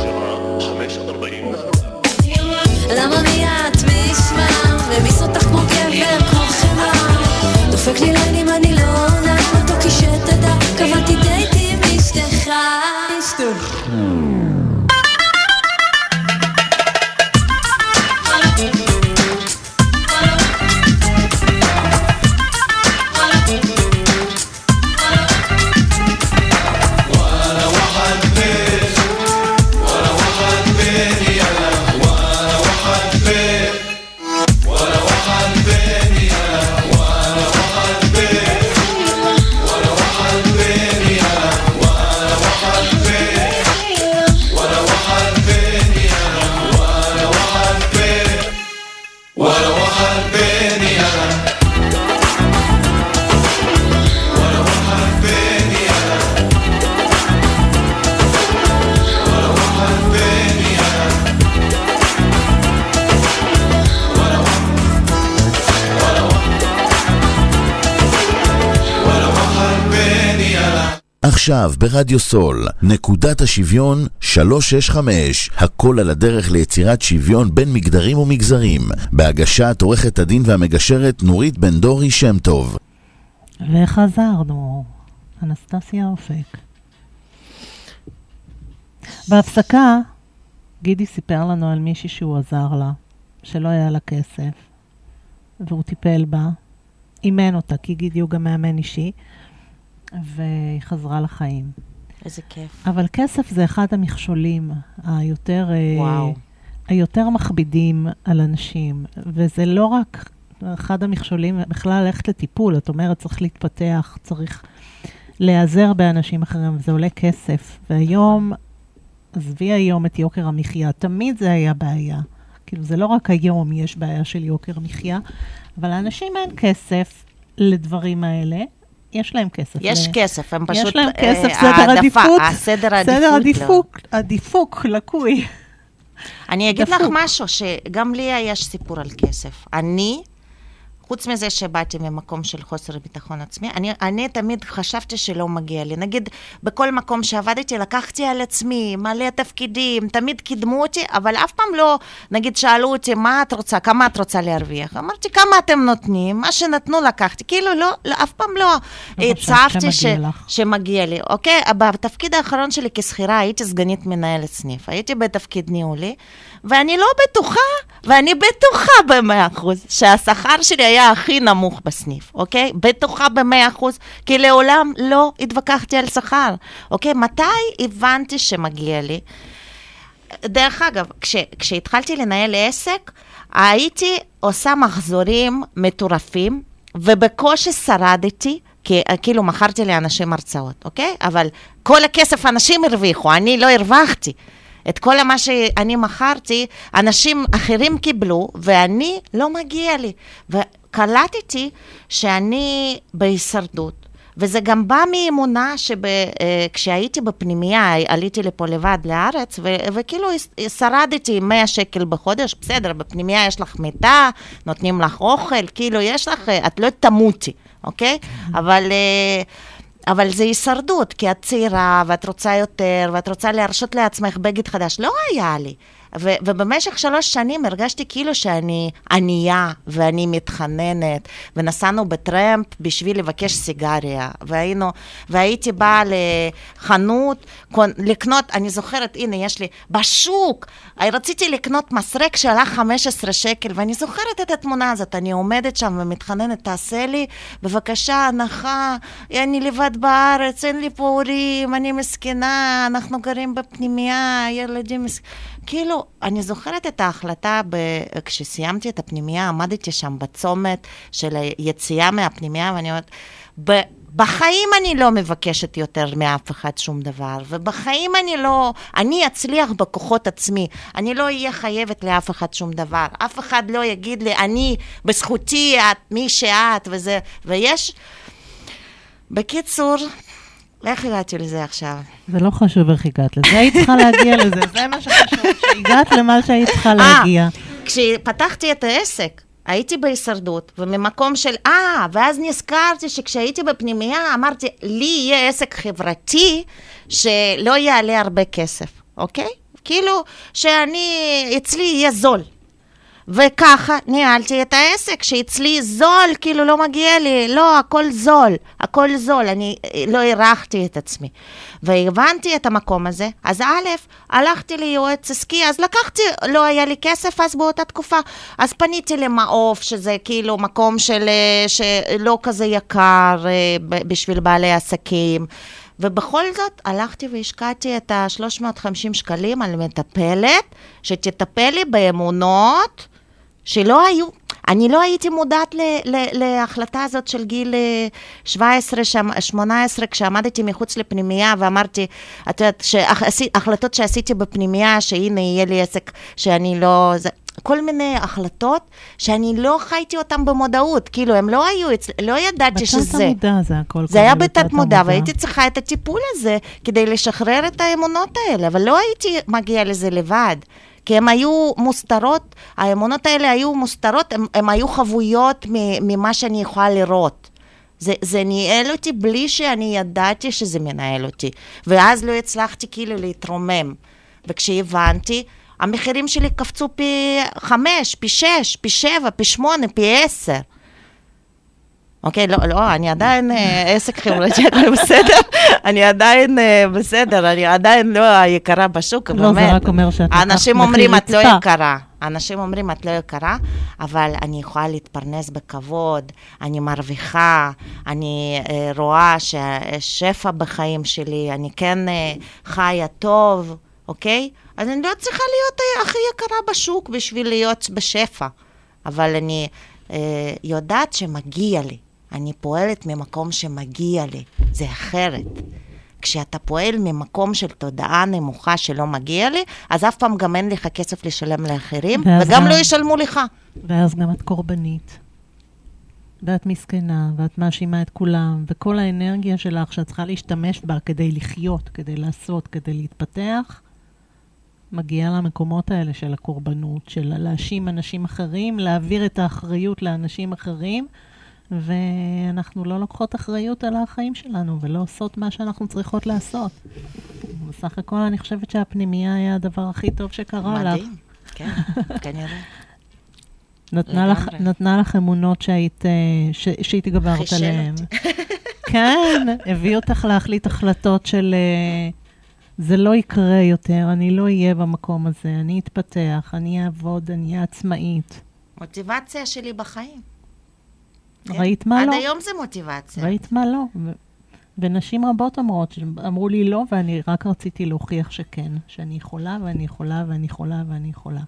5:40. למה מיד משמע, מביס אותך כמו גבר, כמו חמה, דופק לי ליין אם אני לא עונה, אותו כי שתדע, קבעתי דייט עם אשתך. עכשיו ברדיו סול, נקודת השוויון 365, הכל על הדרך ליצירת שוויון בין מגדרים ומגזרים, בהגשת עורכת הדין והמגשרת נורית בן דורי שם טוב. וחזרנו, אנסטסיה אופק. בהפסקה, גידי סיפר לנו על מישהי שהוא עזר לה, שלא היה לה כסף, והוא טיפל בה, אימן אותה, כי גידי הוא גם מאמן אישי, והיא חזרה לחיים. איזה כיף. אבל כסף זה אחד המכשולים היותר מכבידים על אנשים, וזה לא רק אחד המכשולים, בכלל ללכת לטיפול, את אומרת, צריך להתפתח, צריך להיעזר באנשים אחרים, וזה עולה כסף. והיום, עזבי היום את יוקר המחיה, תמיד זה היה בעיה. כאילו, זה לא רק היום יש בעיה של יוקר המחיה, אבל לאנשים אין כסף לדברים האלה, יש להם כסף. יש כסף, הם פשוט... יש להם כסף, סדר עדיפות. סדר עדיפות. הדיפוק לקוי. אני אגיד לך משהו, שגם לי יש סיפור על כסף. אני, חוץ מזה שבאתי ממקום של חוסר ביטחון עצמי, אני תמיד חשבתי שלא מגיע לי. נגיד, בכל מקום שעבדתי, לקחתי על עצמי, מלא תפקידים, תמיד קידמו אותי, אבל אף פעם לא, נגיד, שאלו אותי, מה את רוצה, כמה את רוצה להרוויח? אמרתי, כמה אתם נותנים? מה שנתנו לקחתי. כאילו, לא, אף פעם לא הצעבתי שמגיע לי. אוקיי? בתפקיד האחרון שלי כסחירה, הייתי סגנית מנהלת סניף. הייתי בתפקיד ניהולי, ואני לא בטוחה, ואני בטוחה ב100%, שהשכר שלי היה הכי נמוך בסניף, אוקיי? בטוחה ב100%, כי לעולם לא התווכחתי על שכר, אוקיי? מתי הבנתי שמגיע לי? דרך אגב, כשהתחלתי לנהל עסק, הייתי עושה מחזורים מטורפים, ובקושי שרדתי, כי כאילו מכרתי לאנשים הרצאות, אוקיי? אבל כל הכסף אנשים הרוויחו, אני לא הרווחתי. את כל מה שאני מכרתי, אנשים אחרים קיבלו, ואני לא מגיע לי. וקלטתי שאני בהישרדות. וזה גם בא מאמונה שכשהייתי בפנימייה, עליתי לפה לבד לארץ, וכאילו שרדתי 100 שקל בחודש, בסדר, בפנימייה יש לך מיטה, נותנים לך אוכל, כאילו יש לך, את לא תמותי, אוקיי? אבל זה הישרדות, כי את צעירה, ואת רוצה יותר, ואת רוצה להרשות לעצמך בגד חדש. לא היה לי. ובמשך 3 שנים הרגשתי כאילו שאני ענייה, ואני מתחננת, ונסענו בטרמפ בשביל לבקש סיגריה, והייתי באה לחנות, לקנות, אני זוכרת, הנה יש לי, בשוק, רציתי לקנות מסרק שעלה 15 שקל, ואני זוכרת את התמונה הזאת, אני עומדת שם ומתחננת, תעשה לי, בבקשה, הנחה, אני לבד בארץ, אין לי פה הורים, אני מסכנה, אנחנו גרים בפנימיה, ילדים מסכנה, כאילו, אני זוכרת את ההחלטה, כשסיימתי את הפנימיה, עמדתי שם בצומת של היציאה מהפנימיה, ואני אומרת, בחיים אני לא מבקשת יותר מאף אחד שום דבר, ובחיים אני אצליח בכוחות עצמי, אני לא אהיה חייבת לאף אחד שום דבר, אף אחד לא יגיד לי, אני בזכותי, את מי שאת, וזה, ויש, בקיצור, איך הגעתי לזה עכשיו? זה לא חשוב איך הגעת לזה, היית צריכה להגיע לזה, זה מה שחשוב, שהגעת למה שהיית צריכה להגיע. כשפתחתי את העסק, הייתי בהישרדות, וממקום של, ואז נזכרתי שכשהייתי בפנימייה, אמרתי, לי יהיה עסק חברתי שלא יעלה הרבה כסף, אוקיי? כאילו אצלי יהיה זול. וככה ניהלתי את העסק, שאצלי זול, כאילו לא מגיע לי, לא, הכל זול, אני לא הערכתי את עצמי. והבנתי את המקום הזה, אז הלכתי ליועץ עסקי, אז לא היה לי כסף אז באותה תקופה, אז פניתי למעוף, שזה כאילו מקום שלא כזה יקר בשביל בעלי עסקים, ובכל זאת הלכתי והשקעתי את ה-350 שקלים על מטפלת, שתטפל לי באמונות, שלא היו, אני לא הייתי מודעת להחלטה הזאת של גיל 17-18, כשעמדתי מחוץ לפנימייה, ואמרתי, את יודעת, החלטות שעשיתי בפנימייה, שהנה יהיה לי עסק שאני לא, כל מיני החלטות שאני לא חייתי אותם במודעות, כאילו הם לא היו, לא ידעתי שזה. בתת המודע זה הכל. זה היה בתת מודע, והייתי צריכה את הטיפול הזה, כדי לשחרר את האמונות האלה, אבל לא הייתי מגיעה לזה לבד. כי הן היו מוסתרות, האמונות האלה היו מוסתרות, הן היו חבויות ממה שאני יכולה לראות. זה ניהל אותי בלי שאני ידעתי שזה מנהל אותי. ואז לא הצלחתי כאילו להתרומם. וכשהבנתי, המחירים שלי קפצו פי 5, פי 6, פי 7, פי 8, פי 10. אוקיי, לא, אני עדיין עסק חברתי, הכל בסדר, אני עדיין בסדר, אני עדיין לא יקרה בשוק, לא, זה רק אומר שאת אנשים אומרים, את לא יקרה, אנשים אומרים, את לא יקרה, אבל אני יכולה להתפרנס בכבוד, אני מרוויחה, אני רואה ששפע בחיים שלי, אני כן חיה טוב, אוקיי? אז אני לא צריכה להיות הכי יקרה בשוק בשביל להיות בשפע, אבל אני יודעת שמגיע לי. אני פועלת ממקום שמגיע לי, זה אחרת. כשאתה פועל ממקום של תודעה נמוכה שלא מגיע לי, אז אף פעם גם אין לך כסף לשלם לאחרים, וגם לא ישלמו לך. ואז גם את קורבנית. ואת מסכנה, ואת מאשימה את כולם, וכל האנרגיה שלך שאת צריכה להשתמש בה כדי לחיות, כדי לעשות, כדי להתפתח, מגיעה למקומות האלה של הקורבנות, של להאשים אנשים אחרים, להעביר את האחריות לאנשים אחרים, ואנחנו לא לוקחות אחריות על החיים שלנו, ולא עושות מה שאנחנו צריכות לעשות. בסך הכל אני חושבת שהפנימייה היה הדבר הכי טוב שקרה לך. מדהים, כן, כנראה. נתנה לך אמונות שהתגברת עליהן. כן, הביא אותך להחליט החלטות של זה לא יקרה יותר, אני לא אהיה במקום הזה, אני אתפתח, אני אעבוד, אני אהיה עצמאית. מוטיבציה שלי בחיים. ראית מה לא? עד היום זה מוטיבציה. ראית מה לא? ונשים רבות אמרו לי לא, ואני רק רציתי להוכיח שכן, שאני יכולה ואני יכולה ואני יכולה ואני יכולה.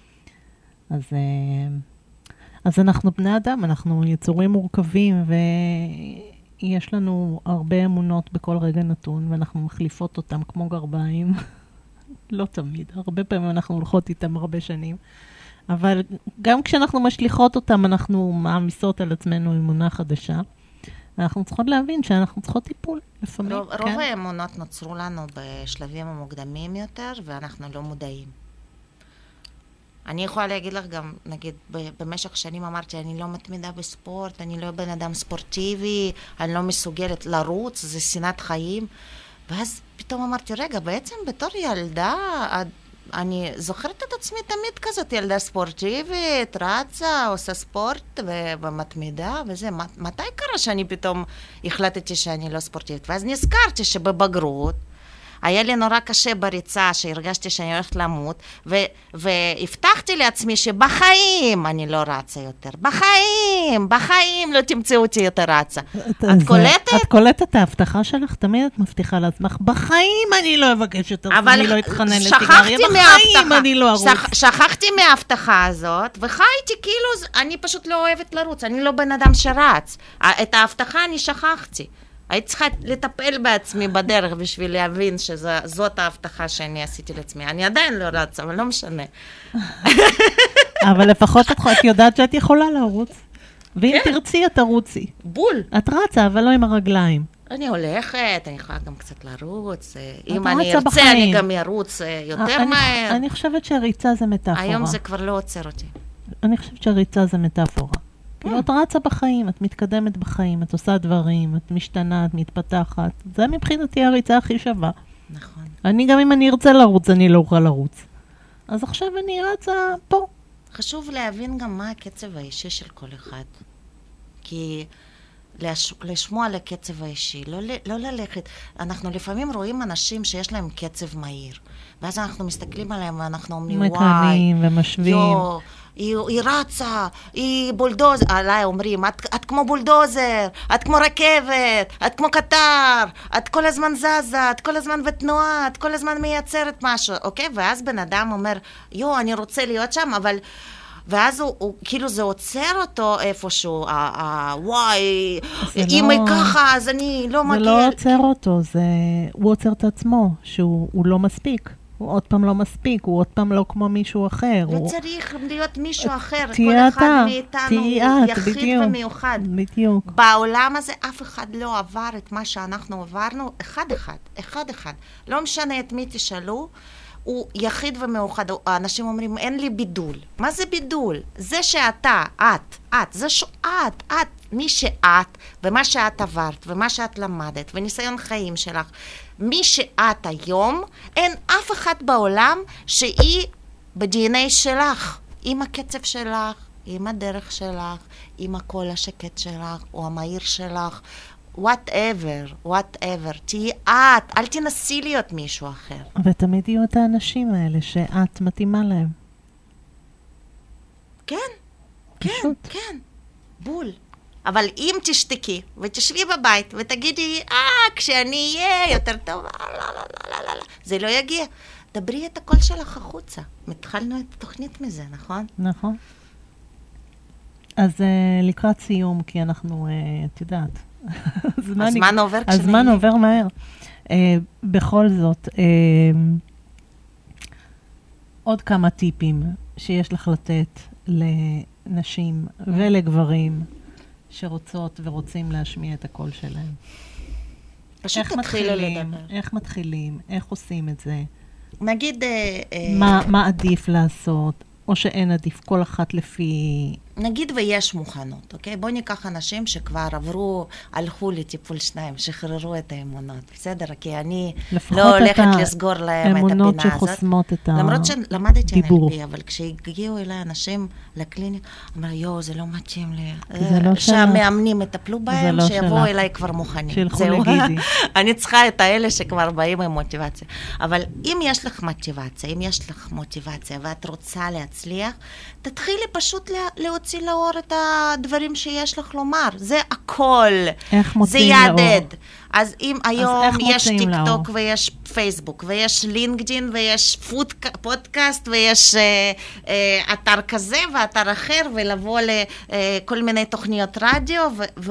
אז אנחנו בני אדם, אנחנו יצורים מורכבים, ויש לנו הרבה אמונות בכל רגע נתון, ואנחנו מחליפות אותם כמו גרביים. לא תמיד, הרבה פעמים אנחנו הולכות איתם הרבה שנים. אבל גם כשאנחנו משליחות אותם, אנחנו מעמיסות על עצמנו אמונה חדשה. אנחנו צריכות להבין שאנחנו צריכות טיפול לפעמים. רוב האמונות נוצרו לנו בשלבים המוקדמים יותר, ואנחנו לא מודעים. אני יכולה להגיד לך גם, נגיד, במשך שנים אמרתי, אני לא מתמידה בספורט, אני לא בן אדם ספורטיבי, אני לא מסוגלת לרוץ, זה שנאת חיים. ואז פתאום אמרתי, רגע, בעצם בתור ילדה, אני זוכרת את עצמי תמיד כזאת, ילדה ספורטיבית, רצה, עושה ספורט ומתמידה וזה. מתי קרה שאני פתאום החלטתי שאני לא ספורטיבית? ואז נזכרתי שבבגרות, היה לי נורא קשה בריצה, שהרגשתי שאני הולכת למות, והבטחתי לעצמי שבחיים אני לא רצה יותר. בחיים לא תמצאו אותי יותר רצה. את קולטת? את קולטת את ההבטחה שלך? תמיד את מבטיחה לעצמך, בחיים אני לא אבקש יותר, אני לא אתחנן לסיגריה, בחיים אני לא ארוץ. שכחתי מההבטחה הזאת, וחייתי כאילו, אני פשוט לא אוהבת לרוץ, אני לא בן אדם שרץ. את ההבטחה אני שכחתי. הייתי צריכה לטפל בעצמי בדרך בשביל להבין שזאת ההבטחה שאני עשיתי לעצמי. אני עדיין לא רצה, אבל לא משנה. אבל לפחות את יודעת שאת יכולה לרוץ. ואם תרצי, את תרוצי. בול. את רצה, אבל לא עם הרגליים. אני הולכת, אני יכולה גם קצת לרוץ. אם אני ארצה, אני גם ארוץ יותר מהר. אני חושבת שריצה זה מטאפורה. היום זה כבר לא עוצר אותי. אני חושבת שהריצה זה מטאפורה. כאילו את רצה בחיים, את מתקדמת בחיים, את עושה דברים, את משתנה, את מתפתחת. זה מבחינתי הריצה הכי שווה. נכון. אני גם אם אני ארצה לרוץ, אני לא אוכל לרוץ. אז עכשיו אני רצה פה. חשוב להבין גם מה הקצב האישי של כל אחד. כי לשמוע על הקצב האישי, לא ללכת. אנחנו לפעמים רואים אנשים שיש להם קצב מהיר. ואז אנחנו מסתכלים עליהם ואנחנו אומרים, וואי, מקנאים ומשווים. היא רצה, היא בולדוזר, עליי אומרים, את כמו בולדוזר, את כמו רכבת, את כמו קטר, את כל הזמן זזה, את כל הזמן בתנועה, את כל הזמן מייצרת משהו, אוקיי? ואז בן אדם אומר, אני רוצה להיות שם, אבל... ואז הוא כאילו זה עוצר אותו איפשהו, וואי, אם היא ככה, אז אני לא מגיע... זה לא עוצר אותו, הוא עוצר את עצמו, שהוא לא מספיק. הוא עוד פעם לא מספיק, הוא עוד פעם לא כמו מישהו אחר. לא צריך להיות מישהו אחר, כל אחד מאיתנו יחיד ומיוחד. בדיוק. בעולם הזה אף אחד לא עבר את מה שאנחנו עברנו, אחד. לא משנה את מי תשאלו, הוא יחיד ומאוחד. האנשים אומרים, אין לי בידול. מה זה בידול? זה שאתה, זה שאת, מי שאת, ומה שאת עברת, ומה שאת למדת, וניסיון חיים שלך. מי שאת היום, אין אף אחד בעולם שהיא ב-DNA שלך, עם הקצב שלך, עם הדרך שלך, עם הקול השקט שלך, או המהיר שלך, whatever, תהי את, אל תנסי להיות מישהו אחר. ותמיד יהיו את האנשים האלה שאת מתאימה להם. כן, בול. אבל אם תשתקי ותשבי בבית ותגידי, כשאני אהיה יותר טוב, זה לא יגיע. דברי את הקול שלך החוצה. התחלנו את התוכנית מזה, נכון? נכון. אז לקראת סיום, כי אנחנו, את יודעת, הזמן עובר מהר. בכל זאת, עוד כמה טיפים שיש לך לתת לנשים ולגברים שרוצות ורוצים להשמיע את הקול שלהם. פשוט תתחילו לדבר. איך מתחילים? איך עושים את זה? נגיד... מה עדיף לעשות? או שאין עדיף, כל אחת לפי... נגיד ויש מוכנות, אוקיי? בואו ניקח אנשים שכבר הלכו לטיפול שניים, שחררו את האמונות, בסדר? כי אני לא הולכת לסגור להם את הפינה הזאת. האמונות שחוסמות את הדיבור. למרות שלמדתי NLP, אבל כשהגיעו אליי אנשים לקליניק, אמרו, זה לא מתאים לי. שהמאמנים יטפלו בהם, שיבואו אליי כבר מוכנים. שילכו לגידי. אני צריכה את האלה שכבר באים עם מוטיבציה. אבל אם יש לך מוטיבציה, ואת רוצה להצליח, תתחילי פשוט להוציא לאור את הדברים שיש לך לומר. זה הכל. זה יעדד. אז אם היום יש טיק טוק ויש פייסבוק ויש לינקדין ויש פודקאסט ויש אתר כזה ואתר אחר ולבוא לכל מיני תוכניות רדיו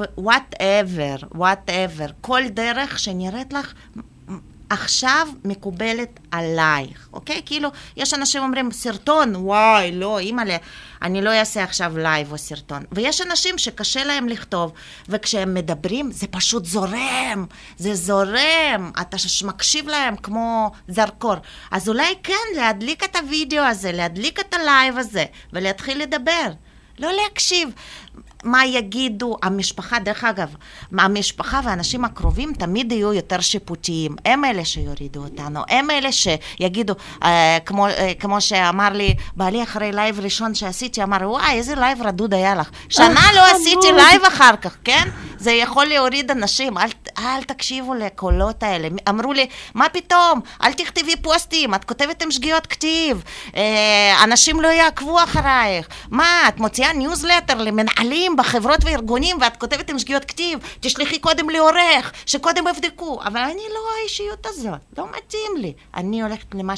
whatever, כל דרך שנראית לך עכשיו מקובלת עלייך, אוקיי? כאילו, יש אנשים אומרים, סרטון, וואי, לא, אימא'לה, אני לא אעשה עכשיו לייב או סרטון. ויש אנשים שקשה להם לכתוב, וכשהם מדברים, זה פשוט זורם, זה זורם, אתה מקשיב להם כמו זרקור. אז אולי כן, להדליק את הוידאו הזה, להדליק את הלייב הזה, ולהתחיל לדבר. לא להקשיב. מה יגידו המשפחה, דרך אגב, המשפחה והאנשים הקרובים תמיד יהיו יותר שיפוטיים, הם אלה שיורידו אותנו, הם אלה שיגידו, כמו שאמר לי, בעלי אחרי לייב ראשון שעשיתי, אמר, וואי, איזה לייב רדוד היה לך, שנה לא עשיתי לייב אחר כך, כן? זה יכול להוריד אנשים, אל תקשיבו לקולות האלה, אמרו לי, מה פתאום, אל תכתבי פוסטים, את כותבת עם שגיאות כתיב, אנשים לא יעקבו אחרייך, מה, את מוציאה ניוזלטר למנהלים, בחברות וארגונים, ואת כותבת עם שגיאות כתיב, תשלחי קודם לעורך, שקודם יבדקו, אבל אני לא האישיות הזאת, לא מתאים לי. אני הולכת למה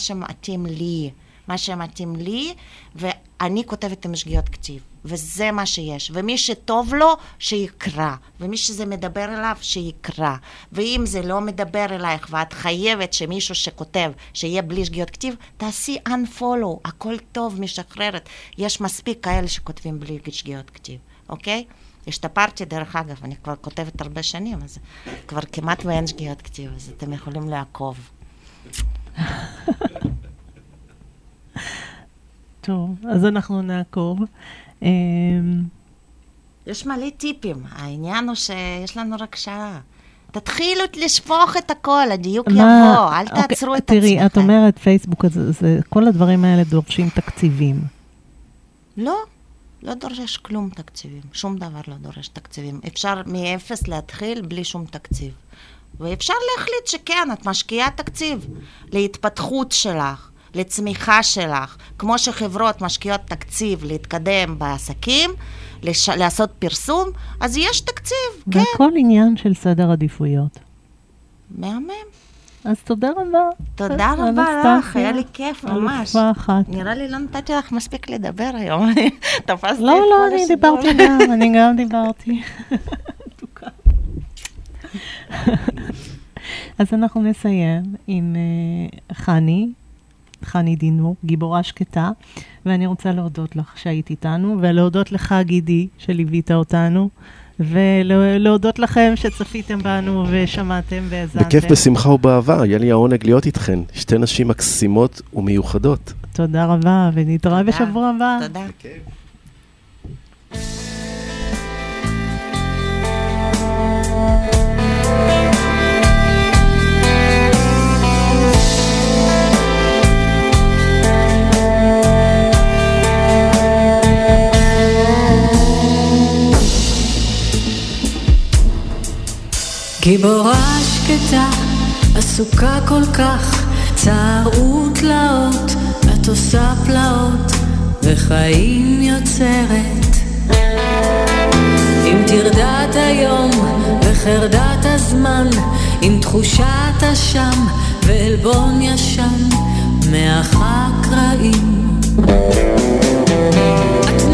שמתאים לי, ואני כותבת עם שגיאות כתיב, וזה מה שיש. ומי שטוב לו, שיקרא, ומי שזה מדבר אליו, שיקרא. ואם זה לא מדבר אלייך, ואת חייבת שמישהו שכותב, שיהיה בלי שגיאות כתיב, תעשי unfollow, הכל טוב, משחררת. יש מספיק כאלה שכותבים בלי שגיאות כתיב. אוקיי? השתפרתי דרך אגב, אני כבר כותבת הרבה שנים, אז כבר כמעט ואין שגיאות כתיב, אז אתם יכולים לעקוב. טוב, אז אנחנו נעקוב. יש מלא טיפים, העניין הוא שיש לנו רק שעה. תתחילו לשפוך את הכל, הדיוק יבוא, אל תעצרו את עצמכם. תראי, את אומרת פייסבוק, כל הדברים האלה דורשים תקציבים. לא דורש כלום תקציבים, שום דבר לא דורש תקציבים. אפשר מאפס להתחיל בלי שום תקציב. ואפשר להחליט שכן, את משקיעה תקציב להתפתחות שלך, לצמיחה שלך, כמו שחברות משקיעות תקציב להתקדם בעסקים, לעשות פרסום, אז יש תקציב, כן. והכל עניין של סדר עדיפויות. מהמם. אז תודה רבה. תודה רבה לך, היה לי כיף ממש. נראה לי לא נתתי לך מספיק לדבר היום. תפסתי את כל לא, אני דיברתי גם, אני גם דיברתי. אז אנחנו נסיים עם חני דינור, גיבורה שקטה, ואני רוצה להודות לך שהיית איתנו, ולהודות לך גידי שליווית אותנו, ולהודות לכם שצפיתם בנו ושמעתם והזנתם. בכיף, בשמחה ובאהבה, היה לי העונג להיות איתכן, שתי נשים מקסימות ומיוחדות. תודה רבה, ונתראה בשבוע הבא. תודה. גיבורה שקטה, עסוקה כל כך, צער ותלאות, את עושה פלאות, וחיים יוצרת. עם תרדת היום וחרדת הזמן, עם תחושת השם ואלבון ישן, מאחק רעים. את